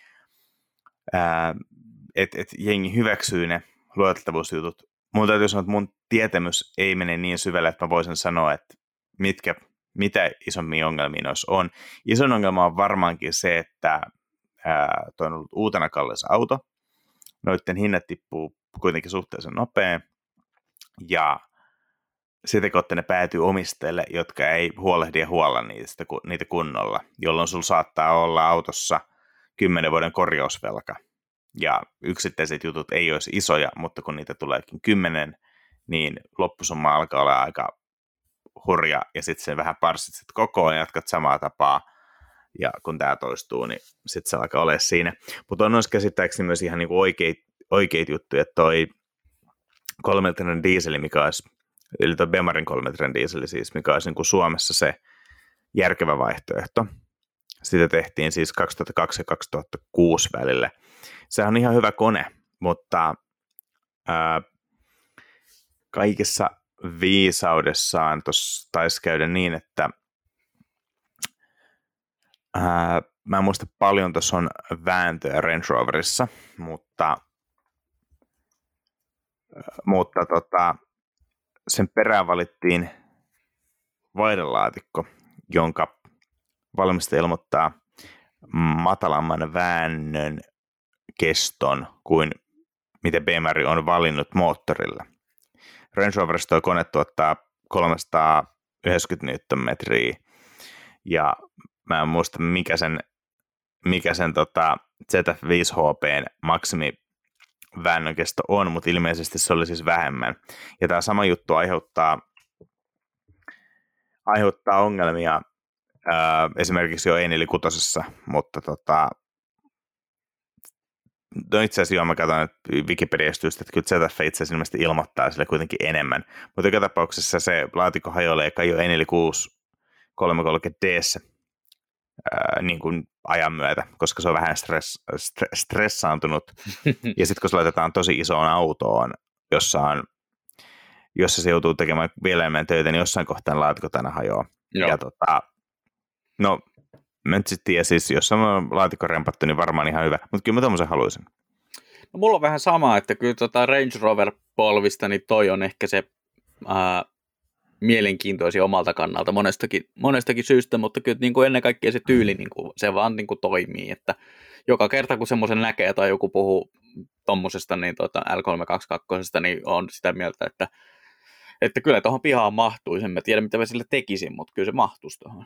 B: että et jengi hyväksyy ne luotettavuusjutut. Mun täytyy sanoa, että mun tietämys ei mene niin syvälle, että mä voisin sanoa, että mitkä, mitä isommia ongelmia noissa on. Isoin ongelma on varmaankin se, että ää, toi on ollut uutena kallis auto. Noiden hinnat tippuu kuitenkin suhteellisen nopea. Ja sitä kautta ne päätyy omistajille, jotka ei huolehdi ja huolla niistä, niitä kunnolla, jolloin sulla saattaa olla autossa kymmenen vuoden korjausvelka. ja yksittäiset jutut ei olisi isoja, mutta kun niitä tuleekin kymmenen, niin loppusumma alkaa olla aika hurja, ja sitten sen vähän parssit kokoon ja jatkat samaa tapaa, ja kun tämä toistuu, niin sitten se alkaa olla siinä. Mutta on olisi käsittääkseni myös ihan niinku oikeita oikeit juttuja, että toi kolmelitran dieseli, mikä olisi, eli toi Bemarin kolmelitran dieseli siis, mikä olisi niinku Suomessa se järkevä vaihtoehto. Sitä tehtiin siis kaksituhattakaksi ja kaksituhattakuusi välillä. Se on ihan hyvä kone, mutta ää, kaikessa viisaudessaan tuossa taisi käydä niin, että ää, mä en muista paljon tuossa on vääntöä Range Roverissa, mutta, mutta tota, sen perään valittiin vaihdelaatikko, jonka valmistaja ilmoittaa matalamman väännön keston kuin miten Bemari on valinnut moottorilla. Range Roverissa tuo kone tuottaa kolmesataayhdeksänkymmentä newtonmetriä ja mä en muista mikä sen, mikä sen tota Z F viisi H P:n maksimi väännön kesto on, mutta ilmeisesti se oli siis vähemmän. Ja tämä sama juttu aiheuttaa, aiheuttaa ongelmia ää, esimerkiksi jo E neljä kuusi, mutta tota, no itse asiassa joo, mä katson, että Wikipediasta just, että kyllä Z F itse asiassa ilmeisesti ilmoittaa sille kuitenkin enemmän. Mutta joka tapauksessa se laatikko hajoilee kai jo E neljä kuusi kolmesataakolmekymmentä D:ssä ää, niin kuin ajan myötä, koska se on vähän stress, st- stressaantunut. Ja sitten kun se laitetaan tosi isoon autoon, jossa, on, jossa se joutuu tekemään vielä enemmän töitä, niin jossain kohtaa laatikko tänä hajoaa. Joo. Ja tota, no, mä nyt sitten tiedän, siis jos on laatikko rempattu, niin varmaan ihan hyvä. Mutta kyllä mä tommosen haluaisin.
A: No, mulla on vähän sama, että kyllä tota Range Rover-polvista, niin toi on ehkä se ää, mielenkiintoisia omalta kannalta monestakin, monestakin syystä, mutta kyllä niin kuin ennen kaikkea se tyyli, niin kuin, se vaan niin kuin toimii, että joka kerta kun semmoisen näkee tai joku puhuu tommosesta niin tota L kolmesataakaksikymmentäkaksi, niin on sitä mieltä, että, että kyllä tuohon pihaan mahtuisi. En mä tiedä, mitä mä sille tekisin, mutta kyllä se mahtuisi tuohon.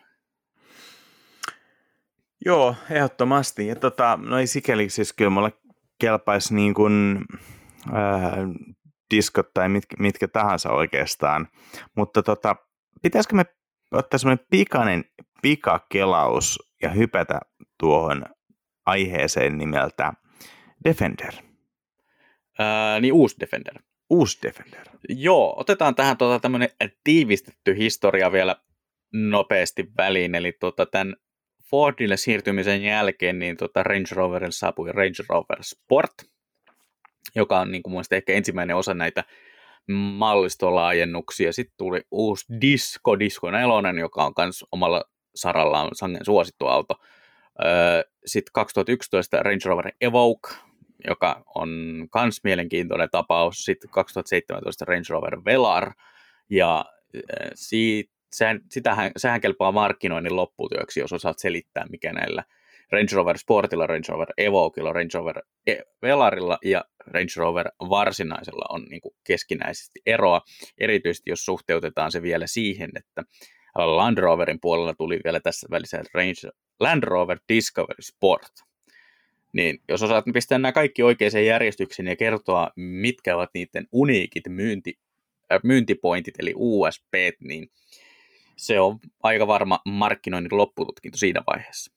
B: Joo, ehdottomasti. Ja tota, no ei sikäli, siis kyllä mulle kelpaisi niin kuin äh, diskot tai mitkä, mitkä tahansa oikeastaan. Mutta tota, pitäisikö me ottaa semmoinen pikainen pikakelaus ja hypätä tuohon aiheeseen nimeltä Defender?
A: Ää, niin uusi Defender.
B: Uusi Defender.
A: Joo, otetaan tähän tota, tämmöinen tiivistetty historia vielä nopeasti väliin. Eli tota, tämän Fordille siirtymisen jälkeen niin tota Range Roverille saapui Range Rover Sport, joka on niin kuin muista ehkä ensimmäinen osa näitä mallistolaajennuksia. Sitten tuli uusi Disco, Disco nelonen, joka on myös omalla sarallaan sangen suosittu auto. Sitten kaksituhattayksitoista Range Rover Evoque, joka on myös mielenkiintoinen tapaus. Sitten kaksituhattaseitsemäntoista Range Rover Velar, ja siitä Sehän, sitähän, sehän kelpaa markkinoinnin lopputyöksi, jos osaat selittää, mikä näillä Range Rover Sportilla, Range Rover Evoquella, Range Rover Velarilla ja Range Rover varsinaisella on niin kuin keskinäisesti eroa. Erityisesti jos suhteutetaan se vielä siihen, että Land Roverin puolella tuli vielä tässä välissä Range, Land Rover Discovery Sport. Niin jos osaat pistää nämä kaikki oikeaan järjestykseen ja kertoa, mitkä ovat niiden uniikit myynti, äh, myyntipointit, eli U S P, niin se on aika varma markkinoinnin loppututkinto siinä vaiheessa.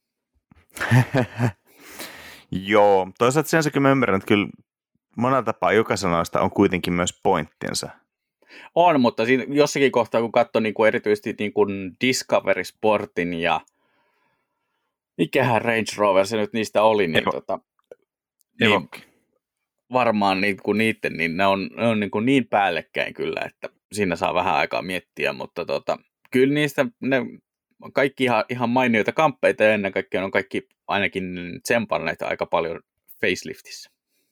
B: Joo, toisaalta sen kyllä mä ymmärrän, että kyllä monella tapaa jokaisen noista on kuitenkin myös pointtinsa.
A: On, mutta siinä jossakin kohtaa, kun katsoo niin kuin erityisesti niin kuin Discovery Sportin ja mikähän Range Rover se nyt niistä oli, niin,
B: Evo.
A: tota, niin varmaan niin kuin niiden, niin ne on, ne on niin, kuin niin päällekkäin kyllä, että siinä saa vähän aikaa miettiä, mutta tota, kyllä niistä ne kaikki ihan, ihan mainioita kamppeita ja ennen kaikkea on kaikki ainakin tsempanneet aika paljon faceliftissä.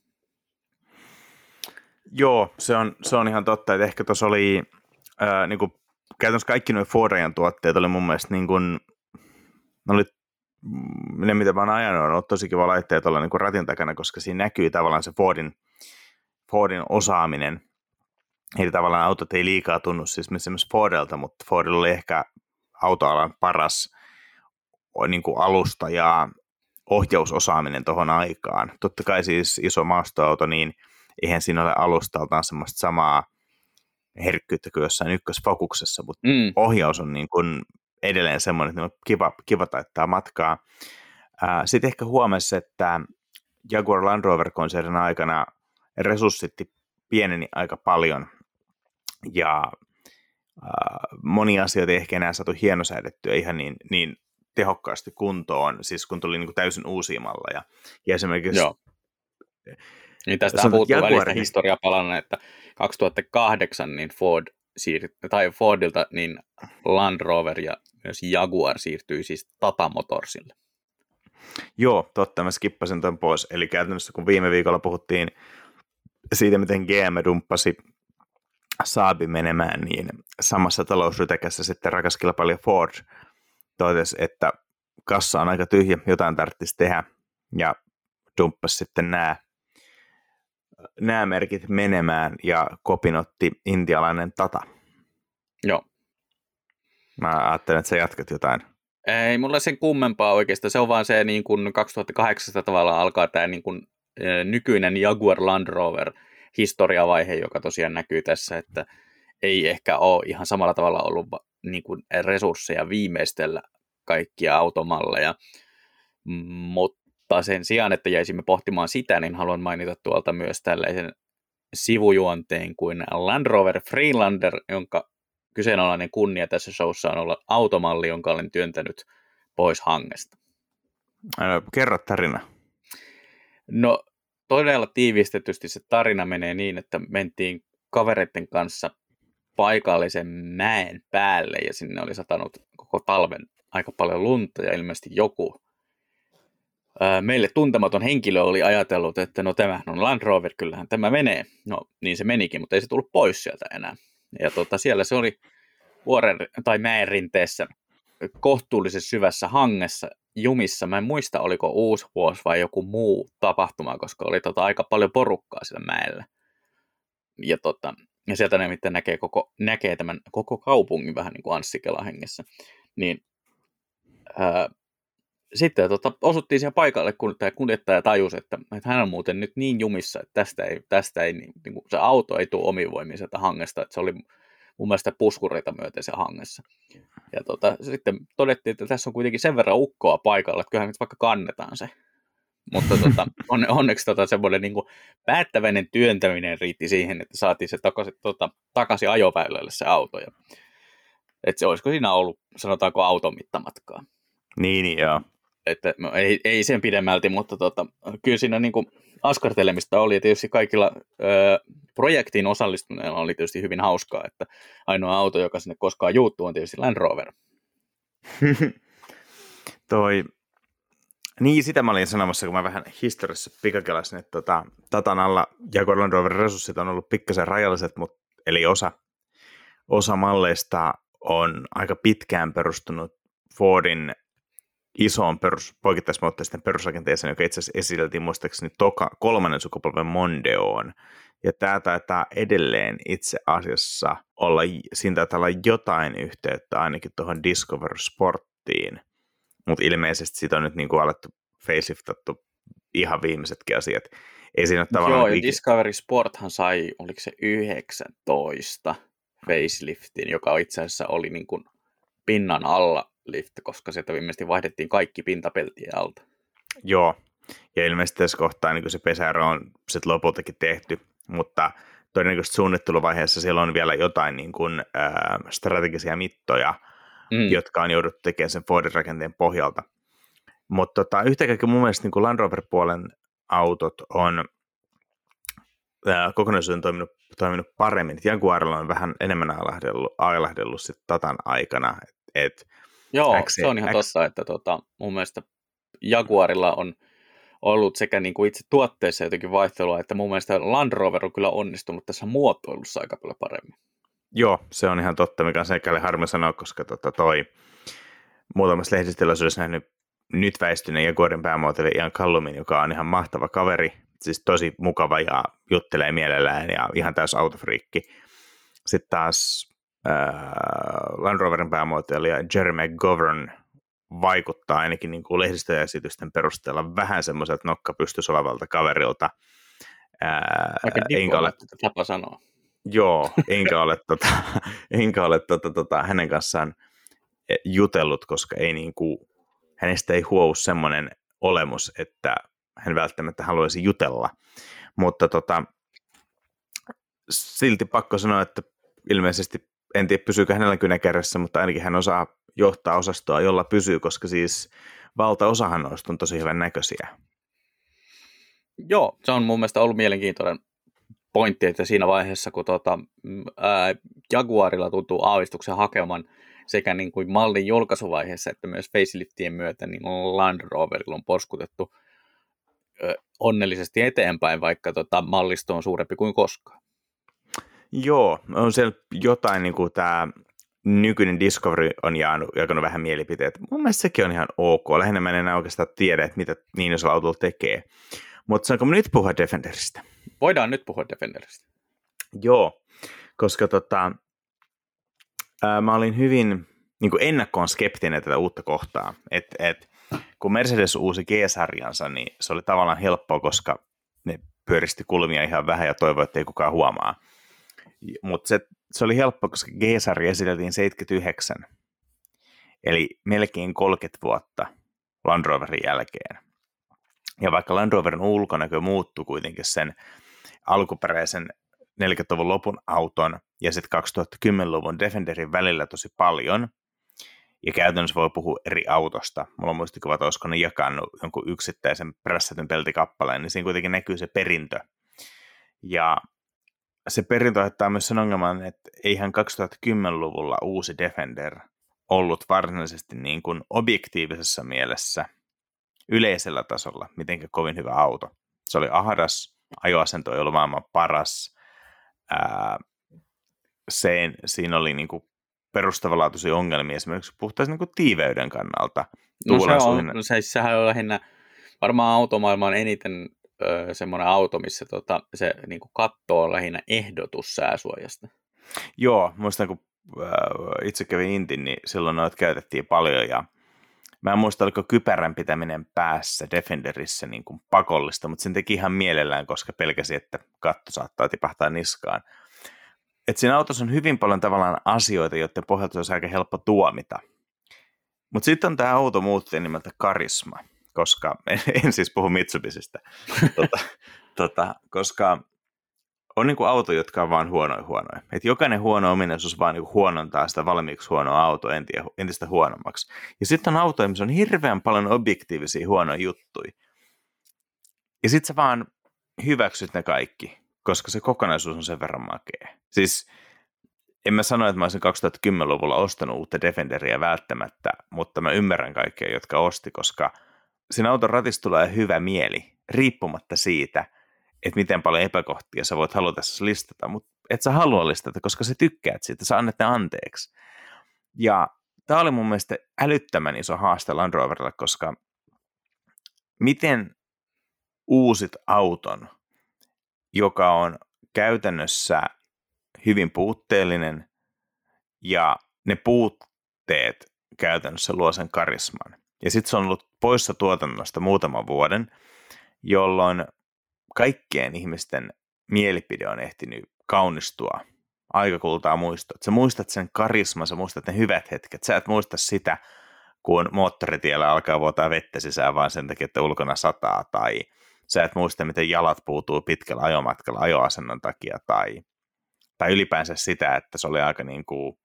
B: Joo, se on, se on ihan totta, että ehkä tuossa oli ää, niin kuin, käytännössä kaikki nuo Fordian tuotteet oli mun mielestä niin kuin, ne oli ne mitä mä oon ajanut on ollut tosi kiva laitteet olla niin kuin ratin takana, koska siinä näkyy tavallaan se Fordin, Fordin osaaminen. Eli tavallaan autot ei liikaa tunnu siis esimerkiksi Fordelta, mutta Fordilla oli ehkä autoalan paras niin kuin alusta ja ohjausosaaminen tuohon aikaan. Totta kai siis iso maastoauto, niin eihän siinä ole alustaltaan semmoista samaa herkkyyttä kuin jossain ykkösfokuksessa, mutta
A: Mm.
B: ohjaus on niin kuin edelleen semmoinen, että on kiva, kiva taittaa matkaa. Sitten ehkä huomasi, että Jaguar Land Rover-konsernin aikana resurssit pieneni aika paljon, ja äh, monia asioita ei ehkä enää saatu hienosäädettyä ihan niin, niin tehokkaasti kuntoon, siis kun tuli niin kuin täysin uusia malleja. Ja esimerkiksi...
A: Joo. Niin tästä puhuttu välistä historiapalana, että kaksituhattakahdeksan niin Ford siirtyi, tai Fordilta niin Land Rover ja myös Jaguar siirtyi siis Tata Motorsille.
B: Joo, totta, mä skippasin ton pois. Eli käytännössä kun viime viikolla puhuttiin siitä, miten G M dumppasi Saabin menemään, niin samassa talousrytäkässä sitten rakas kilpailija Ford totesi, että kassa on aika tyhjä, jotain tarvitsisi tehdä, ja dumppasi sitten nämä, nämä merkit menemään, ja kopin otti intialainen Tata.
A: Joo.
B: Mä ajattelen, että sä jatkat jotain.
A: Ei mulla sen kummempaa oikeastaan, se on vaan se niin kuin kaksituhattakahdeksan tavallaan alkaa tämä niin kuin, e, nykyinen Jaguar Land Rover historiavaihe, joka tosiaan näkyy tässä, että ei ehkä ole ihan samalla tavalla ollut niin kuin resursseja viimeistellä kaikkia automalleja, mutta sen sijaan, että jäisimme pohtimaan sitä, niin haluan mainita tuolta myös tällaisen sivujuonteen kuin Land Rover Freelander, jonka kyseenalainen kunnia tässä showssa on olla automalli, jonka olen työntänyt pois hangesta.
B: Kerro tarina.
A: No todella tiivistetysti se tarina menee niin, että mentiin kavereiden kanssa paikallisen mäen päälle ja sinne oli satanut koko talven aika paljon lunta ja ilmeisesti joku ää, meille tuntematon henkilö oli ajatellut, että no tämähän on Land Rover, kyllähän tämä menee. No niin se menikin, mutta ei se tullut pois sieltä enää. Ja tota, siellä se oli vuoren tai mäen rinteessä kohtuullisen syvässä hangessa jumissa. Mä en muista, oliko uusi vuosi vai joku muu tapahtuma, koska oli tota aika paljon porukkaa siellä mäellä. Ja, tota, ja sieltä nimittäin näkee, koko, näkee tämän koko kaupungin vähän niin kuin Anssi Kela hengessä. Niin, ää, sitten tota, osuttiin siihen paikalle, kun tämä kuljettaja tajusi, että, että hän on muuten nyt niin jumissa, että tästä ei, tästä ei niin, niin kuin se auto ei tule omivoimiin sieltä hangesta, että se oli mun mielestä puskureita myöten se hangessa. Ja tota, sitten todettiin, että tässä on kuitenkin sen verran ukkoa paikalla, että kyllähän nyt vaikka kannetaan se. Mutta tota, on, onneksi tota, semmoinen niin kuin päättäväinen työntäminen riitti siihen, että saatiin se takaisin, tota, takaisin ajoväylälle se auto. Ja, että se olisiko siinä ollut, sanotaanko, auton mittamatkaa.
B: Niin, niin joo.
A: Että, no, ei, ei sen pidemmälti, mutta tota, kyllä siinä niin kuin askartelemista oli, ja tietysti kaikilla ö, projektiin osallistuneilla oli tietysti hyvin hauskaa, että ainoa auto, joka sinne koskaan juuttuu, on tietysti Land Rover.
B: Toi, niin sitä mä olin sanomassa, kun mä vähän historiassa pikakelasin, että tota, Tatan alla Jaguar Land Rover resurssit on ollut pikkasen rajalliset, mutta, eli osa, osa malleista on aika pitkään perustunut Fordin isoon perus, poikittaismoottoristen perusrakenteeseen, joka itse asiassa esiteltiin muistaakseni toka, kolmannen sukupolven Mondeoon. Ja tämä taitaa edelleen itse asiassa olla, siinä taitaa olla jotain yhteyttä ainakin tuohon Discover Sporttiin, mutta ilmeisesti siitä on nyt niin kuin alettu faceliftattu ihan viimeisetkin asiat. Ei siinä ole tavallaan...
A: Joo, ja ikinä... Discovery Sporthan sai, oliko se yhdeksäntoista faceliftin, joka itse asiassa oli niin kuin pinnan alla lift, koska sieltä viimeisesti vaihdettiin kaikki pintapeltien alta.
B: Joo, ja ilmeisesti tässä kohtaa niin se pesärö on sitten lopultakin tehty, mutta todennäköisesti suunnitteluvaiheessa siellä on vielä jotain niin kuin, ää, strategisia mittoja, mm. jotka on jouduttu tekemään sen Fordin rakenteen pohjalta. Mutta tota, yhtä kaikki mun mielestä niin Land Rover-puolen autot on ää, kokonaisuuden toiminut, toiminut paremmin. Jaguarilla on vähän enemmän ailahdellut, ailahdellut sitten Tatan aikana, et
A: Joo,
B: X,
A: se on ihan
B: X.
A: totta, että tota, mun mielestä Jaguarilla on ollut sekä niin kuin itse tuotteessa jotenkin vaihtelua, että mun mielestä Land Rover on kyllä onnistunut tässä muotoilussa aika paljon paremmin.
B: Joo, se on ihan totta, mikä on sekäli harmi sanoa, koska tota toi muutamassa lehdistötilaisuudessa nähnyt nyt väistyneen Jaguarin päämuotoilija Ian Callumin, joka on ihan mahtava kaveri, siis tosi mukava ja juttelee mielellään ja ihan täys autofriikki. Sitten taas Äh, Land Roverin päämuotoilija Jerry McGovern vaikuttaa ainakin niin kuin lehdistöesitysten perusteella vähän semmoiselta nokkapystys olevalta kaverilta. Ää,
A: Aika diplomaattista tapa sanoa.
B: Joo, enkä ole, tota, enkä ole tota, tota, hänen kanssaan jutellut, koska ei niin kuin, hänestä ei huou semmoinen olemus, että hän välttämättä haluaisi jutella. Mutta tota, silti pakko sanoa, että ilmeisesti, en tiedä pysyykö hänellä kynäkärjessä, mutta ainakin hän osaa johtaa osastoa, jolla pysyy, koska siis valtaosahan noista on tosi hyvän näköisiä.
A: Joo, se on mun mielestä ollut mielenkiintoinen pointti, että siinä vaiheessa, kun tuota, ää, Jaguarilla tuntuu aavistuksen hakeman sekä niin kuin mallin julkaisuvaiheessa että myös faceliftien myötä, niin Land Roverilla on porskutettu ö, onnellisesti eteenpäin, vaikka tota, mallisto on suurempi kuin koskaan.
B: Joo, on siellä jotain, niin kuin tämä nykyinen Discovery on jaanut, jakanut vähän mielipiteet. Mun mielestä sekin on ihan ok. Lähinnä mä en enää oikeastaan tiedä, että mitä niin isolla autolla tekee. Mutta saanko me nyt puhua Defenderistä?
A: Voidaan nyt puhua Defenderistä.
B: Joo, koska tota, ää, mä olin hyvin niin kuin ennakkoon skeptinen tätä uutta kohtaa. Et, et, kun Mercedes uusi G-sarjansa, niin se oli tavallaan helppoa, koska ne pyöristi kulmia ihan vähän ja toivoi, että ei kukaan huomaa. Mutta se, se oli helppo, koska G-sarja esiteltiin seitsemänkymmentäyhdeksän, eli melkein kolmekymmentä vuotta Land Roverin jälkeen. Ja vaikka Land Roverin ulkonäkö muuttui kuitenkin sen alkuperäisen neljäkymmentäluvun lopun auton ja sitten kaksituhattakymmenluvun Defenderin välillä tosi paljon, ja käytännössä voi puhua eri autosta. Mulla on muistikuva, että olisiko ne jakanut jonkun yksittäisen prässätyn peltikappaleen, niin siinä kuitenkin näkyy se perintö. Ja se perintö aiheuttaa myös sen ongelman, että eihän kaksituhattakymmenluvulla uusi Defender ollut varsinaisesti niin kuin objektiivisessa mielessä yleisellä tasolla mitenkään kovin hyvä auto. Se oli ahdas, ajoasento ei ollut maailman paras. Ää, sen, siinä oli niin kuin perustavanlaatuisia ongelmia esimerkiksi puhtaasti niin kuin tiiveyden kannalta.
A: No se on, no se, sehän on lähinnä varmaan automaailman eniten öö, semmoinen auto, missä tota, se niin kuin katto on lähinnä ehdotus sääsuojasta.
B: Joo, muistan kun äh, itse kävin Intin, niin silloin noita käytettiin paljon ja mä en muista, oliko kypärän pitäminen päässä Defenderissä niin kuin pakollista, mutta sen teki ihan mielellään, koska pelkäsi, että katto saattaa tipahtaa niskaan. Et siinä autossa on hyvin paljon tavallaan asioita, joiden pohjalta olisi aika helppo tuomita. Mutta sitten on tämä auto muuttaja nimeltä Karisma, koska, en, en siis puhu Mitsubisista, tota, tota, koska on niinku auto, jotka on vaan huonoja huonoja. Et jokainen huono ominaisuus vaan niinku huonontaa sitä valmiiksi huonoa autoa entistä huonommaksi. Ja sitten on autoja, missä on hirveän paljon objektiivisia huonoja juttuja. Ja sitten sä vaan hyväksyt ne kaikki, koska se kokonaisuus on sen verran makea. Siis en mä sano, että mä olisin kaksituhattakymmenluvulla ostanut uutta Defenderia välttämättä, mutta mä ymmärrän kaikkia, jotka osti, koska siinä auton ratissa tulee hyvä mieli, riippumatta siitä, että miten paljon epäkohtia sä voit halutessa listata, mutta et sä halua listata, koska sä tykkäät siitä, sä annat ne anteeksi. Ja tää oli mun mielestä älyttömän iso haaste Land Roverilla, koska miten uusit auton, joka on käytännössä hyvin puutteellinen, ja ne puutteet käytännössä luo sen karisman. Ja sitten se on ollut poissa tuotannosta muutaman vuoden, jolloin kaikkien ihmisten mielipide on ehtinyt kaunistua. Aika kultaa muistot. Sä muistat sen karisman, sä muistat ne hyvät hetket. Sä et muista sitä, kun moottoritiellä alkaa vuotaa vettä sisään vaan sen takia, että ulkona sataa, tai sä et muista, miten jalat puutuu pitkällä ajomatkalla ajoasennon takia, tai, tai ylipäänsä sitä, että se oli aika niin kuin,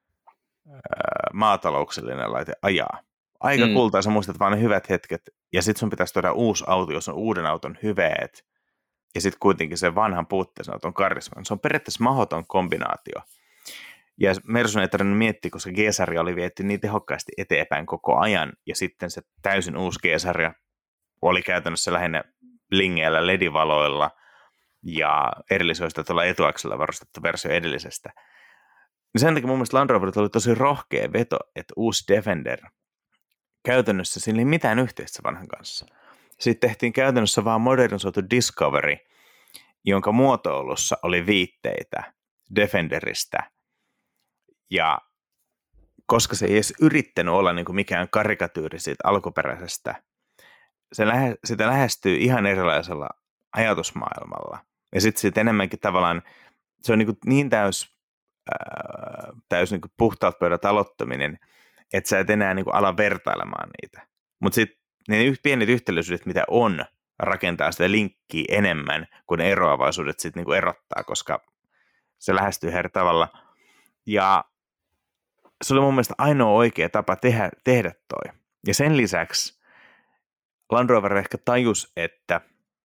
B: ää, maatalouksellinen laite ajaa. Aika mm. kultaa, sä muistat vaan ne hyvät hetket, ja sit sun pitäisi tuoda uusi auto, jos on uuden auton hyveet, ja sitten kuitenkin sen vanhan puutteessa auton karisman. Se on periaatteessa mahdoton kombinaatio. Ja Mersun ei tarvinnut miettiä, koska G-sarja oli viety niin tehokkaasti eteenpäin koko ajan, ja sitten se täysin uusi G-sarja oli käytännössä lähinnä lingeillä, ledivaloilla, ja erillisoista tuolla etuaksella varustettu versio edellisestä. Sen takia mun mielestä Land Roverit oli tosi rohkea veto, että uusi Defender, käytännössä sillä ei mitään yhteistä vanhan kanssa. Sitten tehtiin käytännössä vaan modernisoitu Discovery, jonka muotoilussa oli viitteitä Defenderistä. Ja koska se ei edes yrittänyt olla niin kuin mikään karikatyyri siitä alkuperäisestä. Se lähe, sitä lähestyy ihan erilaisella ajatusmaailmalla. Ja sitten sit enemmänkin tavallaan, se on niin, kuin niin täys, ää, täys niin kuin puhtaalta pöydät aloittaminen, että sä et enää niin kuin ala vertailemaan niitä. Mutta sitten ne pienet yhtäläisyydet, mitä on, rakentaa sitä linkkiä enemmän kuin eroavaisuudet sitten niin kuin erottaa, koska se lähestyy eri tavalla. Ja se oli mun mielestä ainoa oikea tapa tehdä, tehdä toi. Ja sen lisäksi Land Rover ehkä tajus, että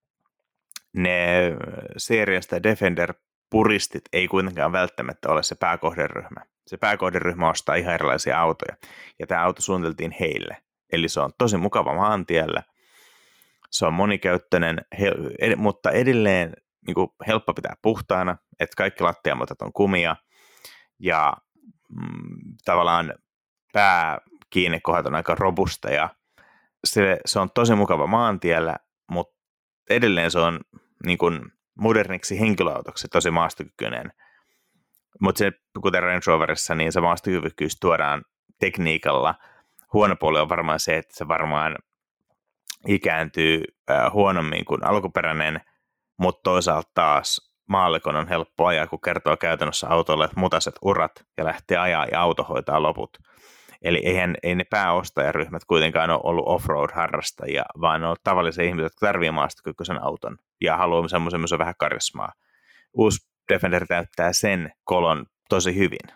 B: ne Series ja Defender-puristit ei kuitenkaan välttämättä ole se pääkohderyhmä. Se pääkohderyhmä ostaa ihan erilaisia autoja, ja tämä auto suunniteltiin heille. Eli se on tosi mukava maantiellä, se on monikäyttöinen, mutta edelleen niin kuin helppo pitää puhtaana, että kaikki lattiamotat on kumia, ja mm, tavallaan pääkiinnekohdat on aika robusta, ja se, se on tosi mukava maantiellä, mutta edelleen se on niin kuin moderniksi henkilöautoksi tosi maastokykyinen. Mutta se, kuten Range Roverissa, niin se maastokyvykkyys tuodaan tekniikalla. Huono puoli on varmaan se, että se varmaan ikääntyy äh, huonommin kuin alkuperäinen, mutta toisaalta taas maallikon on helppo ajaa, kun kertoo käytännössä autolle mutaiset urat ja lähtee ajaa ja auto hoitaa loput. Eli eihän, ei ne pääostajaryhmät kuitenkaan ole ollut offroad-harrastajia, vaan ne on tavallisia ihmisiä, jotka tarvitsevat maastokykyisen auton ja haluaa semmoisen, missä on vähän karismaa. Uusi Defender täyttää sen kolon tosi hyvin.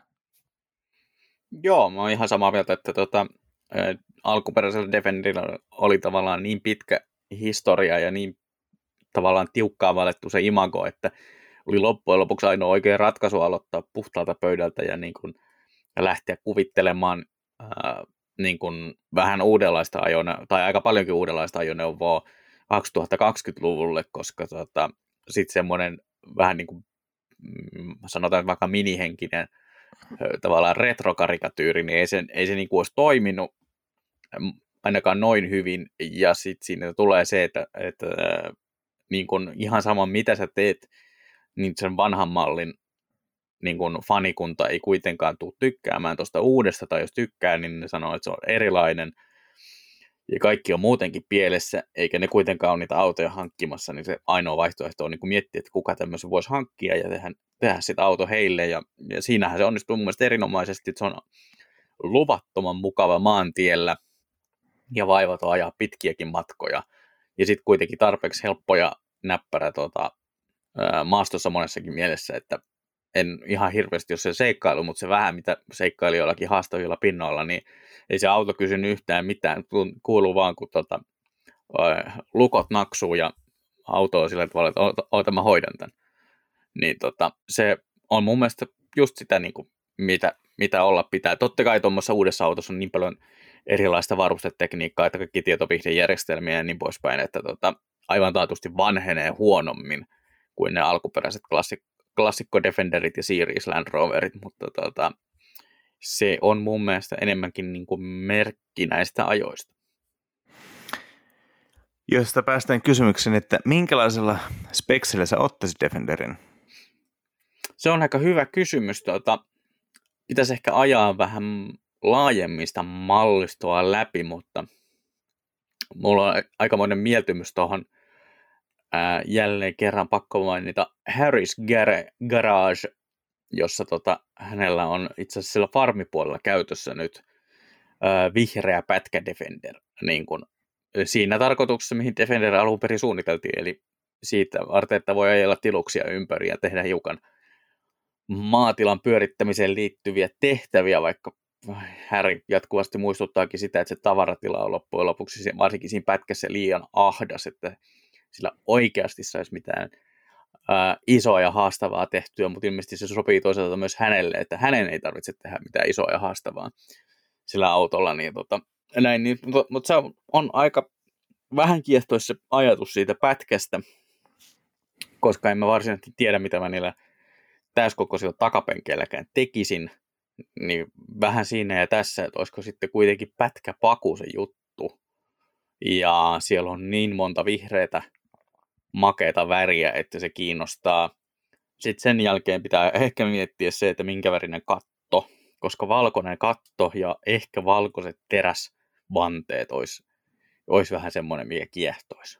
A: Joo, mä oon ihan samaa mieltä, että tota, ä, alkuperäisellä Defenderillä oli tavallaan niin pitkä historia ja niin tavallaan tiukkaan valettu se imago, että oli loppujen lopuksi ainoa oikea ratkaisu aloittaa puhtaalta pöydältä ja, niin kun, ja lähteä kuvittelemaan ää, niin kun vähän uudenlaista ajoneuvoa, tai aika paljonkin uudenlaista ajoneuvoa kaksituhattakaksikymmentäluvulle, koska tota, sitten semmoinen vähän niin kuin sanotaan vaikka minihenkinen tavallaan retrokarikatyyri, niin ei se, ei se niin kuin olisi toiminut ainakaan noin hyvin, ja sitten siinä tulee se, että, että niin kuin ihan sama mitä sä teet, niin sen vanhan mallin niin kuin fanikunta ei kuitenkaan tule tykkäämään tuosta uudesta, tai jos tykkää, niin ne sanoo, että se on erilainen, ja kaikki on muutenkin pielessä, eikä ne kuitenkaan ole niitä autoja hankkimassa, niin se ainoa vaihtoehto on niin kuin miettiä, että kuka tämmöisen voisi hankkia ja tehdä, tehdä sitä auto heille, ja, ja siinähän se onnistuu mun mielestä erinomaisesti, että se on luvattoman mukava maantiellä ja vaivaton ajaa pitkiäkin matkoja, ja sitten kuitenkin tarpeeksi helppo ja näppärä tota, ää, maastossa monessakin mielessä, että en ihan hirveästi ole se seikkailu, mutta se vähän mitä seikkailijoillakin haastavilla pinnoilla, niin ei se auto kysynyt yhtään mitään, kuuluu vaan kun tota, lukot naksuu ja auto on sillä tavalla, että oota, oota mä hoidan tämän. Niin tota, se on mun mielestä just sitä, niin kuin, mitä, mitä olla pitää. Totta kai tuommoissa uudessa autossa on niin paljon erilaista varustetekniikkaa, että kaikki tietopihdejärjestelmiä ja niin poispäin, että tota, aivan taatusti vanhenee huonommin kuin ne alkuperäiset klassik, klassikko Defenderit ja Series Land Roverit, mutta tota, se on mun mielestä enemmänkin niin kuin merkki näistä ajoista.
B: Josta päästään kysymykseen, että minkälaisella speksillä sä ottaisit Defenderin?
A: Se on aika hyvä kysymys. Tuota, pitäisi ehkä ajaa vähän laajemmista mallistoa läpi, mutta mulla on aikamoinen mieltymys tuohon ää, jälleen kerran pakko mainita Harris Gar- Garage, jossa tota, hänellä on itse asiassa sillä farmipuolella käytössä nyt ää, vihreä pätkä Defender, niin kun siinä tarkoituksessa, mihin Defender alun perin suunniteltiin, eli siitä varten, että voi ajella tiluksia ympäri ja tehdä hiukan maatilan pyörittämiseen liittyviä tehtäviä, vaikka Harry jatkuvasti muistuttaakin sitä, että se tavaratila on loppujen lopuksi varsinkin siinä pätkässä liian ahdas, että sillä oikeasti saisi mitään ää, isoa ja haastavaa tehtyä, mutta ilmeisesti se sopii toisaalta myös hänelle, että hänen ei tarvitse tehdä mitään isoa ja haastavaa sillä autolla, niin tota, näin, niin, mutta, mutta se on aika vähän kiehtoissa se ajatus siitä pätkästä, koska en mä varsinaisesti tiedä, mitä mä niillä täyskokoisilla takapenkeilläkään tekisin, niin vähän siinä ja tässä, että olisiko sitten kuitenkin pätkäpaku se juttu, ja siellä on niin monta vihreätä makeata väriä, että se kiinnostaa. Sitten sen jälkeen pitää ehkä miettiä se, että minkä värinen katto, koska valkoinen katto ja ehkä valkoiset teräsvanteet olisi, olisi vähän semmoinen, mikä kiehtoisi.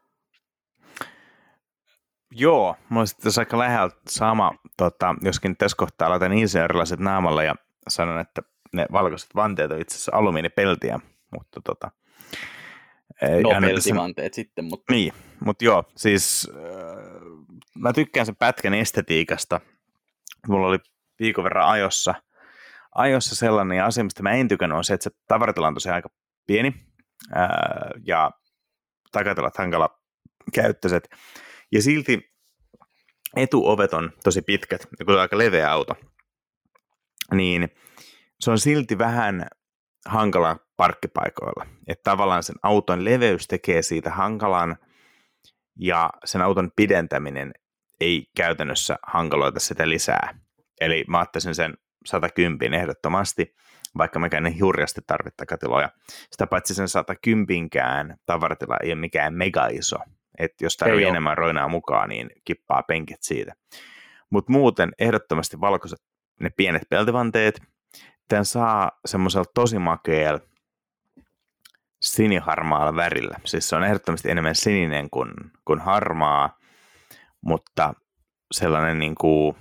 B: Joo, mulla on sitten aika läheltä sama, tota, joskin tässä kohtaa laitan insinöörilaiset naamalla ja sanon, että ne valkoiset vanteet on itse asiassa alumiinipeltiä, mutta tota...
A: No peltivanteet sen... sitten, mutta...
B: Niin, mutta joo, siis äh, mä tykkään sen pätkän estetiikasta. Mulla oli viikon verran ajossa, ajossa sellainen, ja asia, mistä mä en tykännyt, on se, että se tavaratila on tosiaan aika pieni, äh, ja takatilat hankala käyttöiset, ja silti etuovet on tosi pitkät, ja kun on aika leveä auto, niin se on silti vähän hankala parkkipaikoilla. Että tavallaan sen auton leveys tekee siitä hankalan, ja sen auton pidentäminen ei käytännössä hankaloita sitä lisää. Eli mä ottaisin sen sata kymmenen ehdottomasti, vaikka mekään ei hurjasti tarvitse takatiloja. Sitä paitsi sen sata kymmenkään tavaratila ei ole mikään mega iso. Että jos tarvii enemmän roinaa mukaan, niin kippaa penkit siitä. Mutta muuten ehdottomasti valkoiset ne pienet peltivanteet. Tämän saa semmoisella tosi makeella siniharmaalla värillä. Siis se on ehdottomasti enemmän sininen kuin, kuin harmaa, mutta sellainen niin kuin,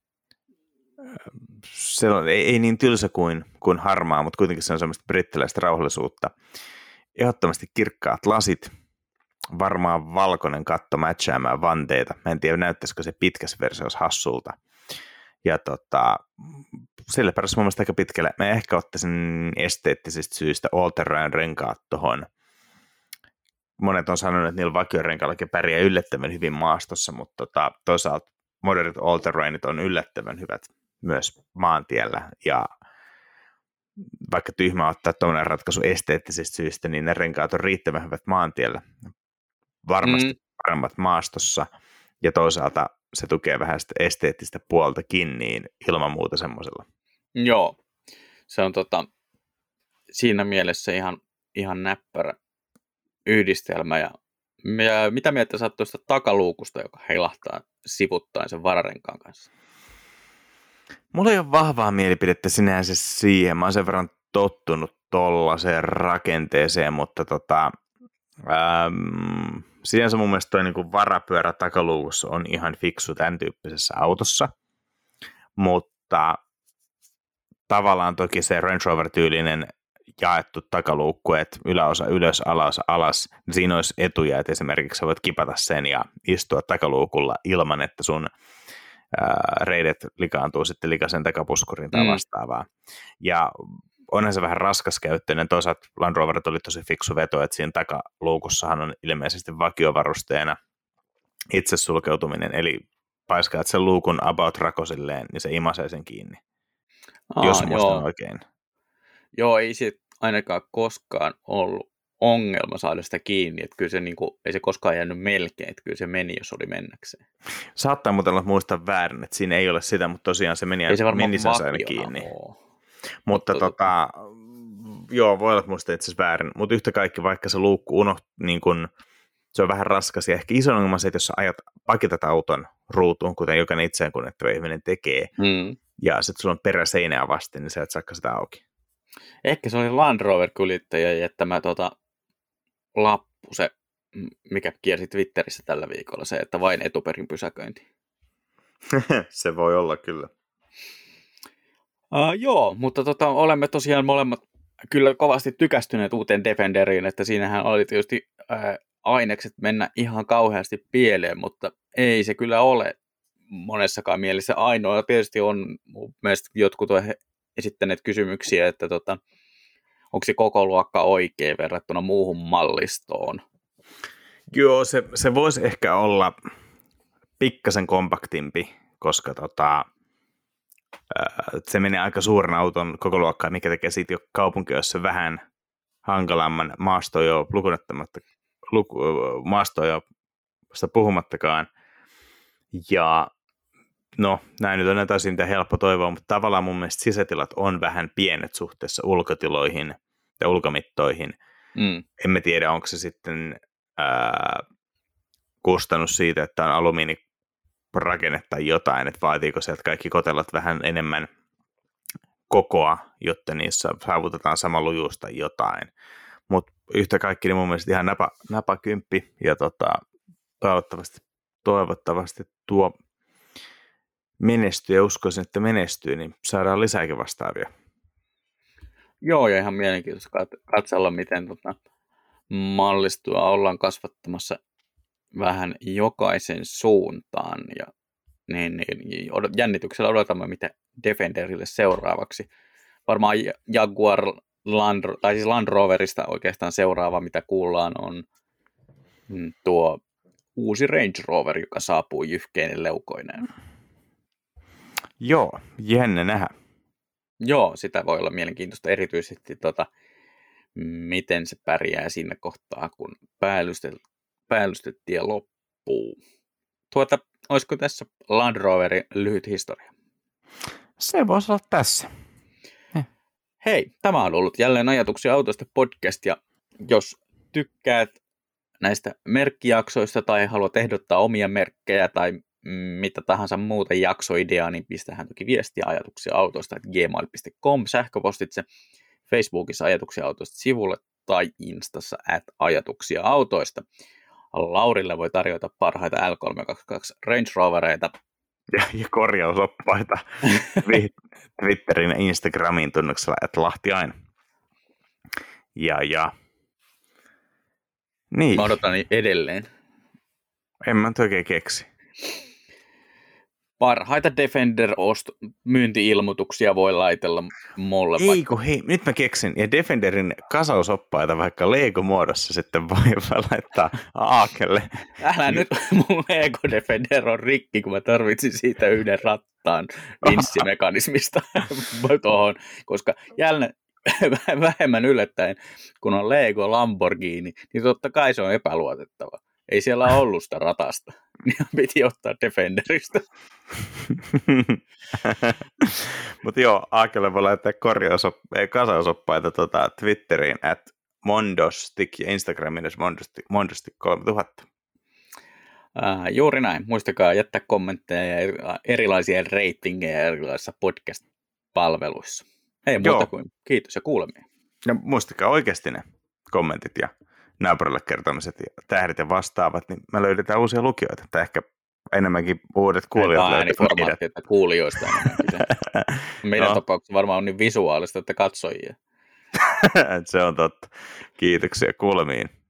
B: sellainen, ei, ei niin tylsä kuin, kuin harmaa, mutta kuitenkin se on semmoista brittiläistä rauhallisuutta. Ehdottomasti kirkkaat lasit, varmaan valkoinen katto matchaamaan vanteita. Mä en tiedä, näyttäisikö se pitkässä versiossa hassulta. Ja tota, sille pääsi mun mielestä aika pitkälle. Mä ehkä ottaisin esteettisistä syistä all-terrain renkaat tuohon. Monet on sanonut, että niillä vakiorenkaillakin pärjää yllättävän hyvin maastossa, mutta tota, toisaalta modernit all-terrainit on yllättävän hyvät myös maantiellä. Ja vaikka tyhmä ottaa tuollainen ratkaisu esteettisistä syistä, niin ne renkaat on riittävän hyvät maantiellä. Varmasti mm. paremmat maastossa. Ja toisaalta se tukee vähän sitä esteettistä puoltakin, niin ilman muuta semmoisella.
A: Joo, se on tota, siinä mielessä ihan, ihan näppärä yhdistelmä. Ja, ja mitä mieltä sä oot tuosta takaluukusta, joka heilahtaa sivuttain sen vararenkaan kanssa?
B: Mulla ei ole vahvaa mielipidettä sinänsä siihen. Mä oon sen verran tottunut tollaiseen rakenteeseen, mutta tota... Ähm, sinänsä mun mielestä toi niinku varapyörä takaluukussa on ihan fiksu tämän tyyppisessä autossa, mutta tavallaan toki se Range Rover-tyylinen jaettu takaluukku, että yläosa ylös, alaosa alas, niin siinä olisi etuja, että esimerkiksi sä voit kipata sen ja istua takaluukulla ilman, että sun ää, reidet likaantuu sitten likaisen takapuskurin tai vastaavaa. Mm. Ja onhan se vähän raskaskäyttöinen. Toisaalta Land Rover oli tosi fiksu veto, että siinä takaluukussahan on ilmeisesti vakiovarusteena itse sulkeutuminen, eli paiskaat sen luukun about rakosilleen, niin se imasee sen kiinni, Aa, jos muistan joo. oikein.
A: Joo, ei se ainakaan koskaan ollut ongelma saada sitä kiinni, että kyllä se niinku, ei se koskaan jäänyt melkein, että kyllä se meni, jos oli mennäkseen.
B: Saattaa muuten olla muistaa väärin, että siinä ei ole sitä, mutta tosiaan se meni,
A: se
B: meni sen kiinni.
A: Oo.
B: Mutta tota, joo, voi olla, että muista itse asiassa väärin, mutta yhtä kaikki, vaikka se luukku unoht, niin kun, se on vähän raskas, ja ehkä iso ongelma se, että jos sä ajat, pakitat auton ruutuun, kuten jokainen itseään kunnettava ihminen tekee,
A: mm.
B: ja sitten sulla on perä seinää vasten, niin sä et saakka sitä auki.
A: Ehkä se oli Land Rover-kuljettajien jättämä tota, lappu, se, mikä kiersi Twitterissä tällä viikolla, se, että vain etuperin pysäköinti.
B: Se voi olla kyllä.
A: Uh, joo, mutta tota, olemme tosiaan molemmat kyllä kovasti tykästyneet uuteen Defenderiin, että siinähän oli tietysti uh, ainekset mennä ihan kauheasti pieleen, mutta ei se kyllä ole monessakaan mielessä ainoa. Tietysti on mun mielestä jotkut on esittäneet kysymyksiä, että tota, onko se koko luokka oikein verrattuna muuhun mallistoon?
B: Joo, se, se voisi ehkä olla pikkasen kompaktimpi, koska tota, se menee aika suuren auton koko luokkaan, mikä tekee siitä jo kaupunkiössä vähän hankalamman maastoja lukunottamatta, luku, maastoja puhumattakaan. Ja no, näin nyt on näitä asioita helppo toivoa, mutta tavallaan mun mielestä sisätilat on vähän pienet suhteessa ulkotiloihin ja ulkomittoihin.
A: Mm.
B: Emme tiedä, onko se sitten ää, kustannus siitä, että on alumiinirakenne tai jotain, että vaatiiko se, että kaikki kotelot vähän enemmän kokoa, jotta niissä saavutetaan sama lujuus tai jotain. Mutta yhtä kaikki niin mun mielestä ihan napa, napakymppi ja tota, toivottavasti, toivottavasti tuo menestyy ja uskoisin, että menestyy, niin saadaan lisääkin vastaavia.
A: Joo, ja ihan mielenkiintoista katsella, miten tota, mallistua ollaan kasvattamassa vähän jokaisen suuntaan. Ja niin, niin, jännityksellä odotamme, mitä Defenderille seuraavaksi. Varmaan Jaguar Land, tai siis Land Roverista oikeastaan seuraava, mitä kuullaan, on tuo uusi Range Rover, joka saapuu jyhkeinen leukoineen.
B: Joo, jännä nähdä.
A: Joo, sitä voi olla mielenkiintoista erityisesti, tota, miten se pärjää siinä kohtaa, kun päällystettie loppuu. Tuota, olisiko tässä Land Roverin lyhyt historia?
B: Se voisi olla tässä.
A: Hei. Hei, tämä on ollut jälleen Ajatuksia autoista podcast, ja jos tykkäät näistä merkkijaksoista tai haluat ehdottaa omia merkkejä tai mitä tahansa muuta jaksoideaa, niin pistähän toki viestiä ajatuksia autoista at gmail piste com, sähköpostitse, Facebookissa ajatuksia autoista sivulle tai Instassa at ajatuksia autoista. Laurille voi tarjota parhaita L kolmesataakaksikymmentäkaksi Range Rovereita.
B: Ja, ja korjausoppaita Twitterin ja Instagramin tunnuksella at Lahti aina. Ja, ja. Niin.
A: Mä odotan edelleen.
B: En mä nyt oikein keksi.
A: Parhaita Defender-myynti-ilmoituksia voi laitella mulle.
B: Ei vaikka... kun hei, nyt mä keksin. Ja Defenderin kasausoppaita vaikka Lego-muodossa sitten voi laittaa Aakelle.
A: Älä nyt, mun Lego Defender on rikki, kun mä tarvitsin siitä yhden rattaan vinssimekanismista tuohon, koska jälleen vähemmän yllättäen, kun on Lego Lamborghini, niin totta kai se on epäluotettava. Ei siellä ollut sitä ratasta, niin piti ottaa Defenderistä.
B: Mutta joo, Aakelle voi laittaa korjausoppaita, kasausoppaita tota, Twitteriin at Mondostik ja Instagramin Mondostik, Mondostik kolmetuhatta.
A: Äh, juuri näin. Muistakaa jättää kommentteja ja erilaisia ratingeja erilaisissa podcast-palveluissa. Ei muuta joo. kuin kiitos ja kuulemiin.
B: Ja muistakaa oikeasti ne kommentit ja naapurille kertomiset ja tähdet ja vastaavat, niin me löydetään uusia lukijoita. Tai ehkä enemmänkin uudet kuulijat löytävät meidät.
A: Että kuulijoista enemmänkin. Meidän no. tapauksessa varmaan on niin visuaalista, että katsojia.
B: Se on totta. Kiitoksia kuulemiin.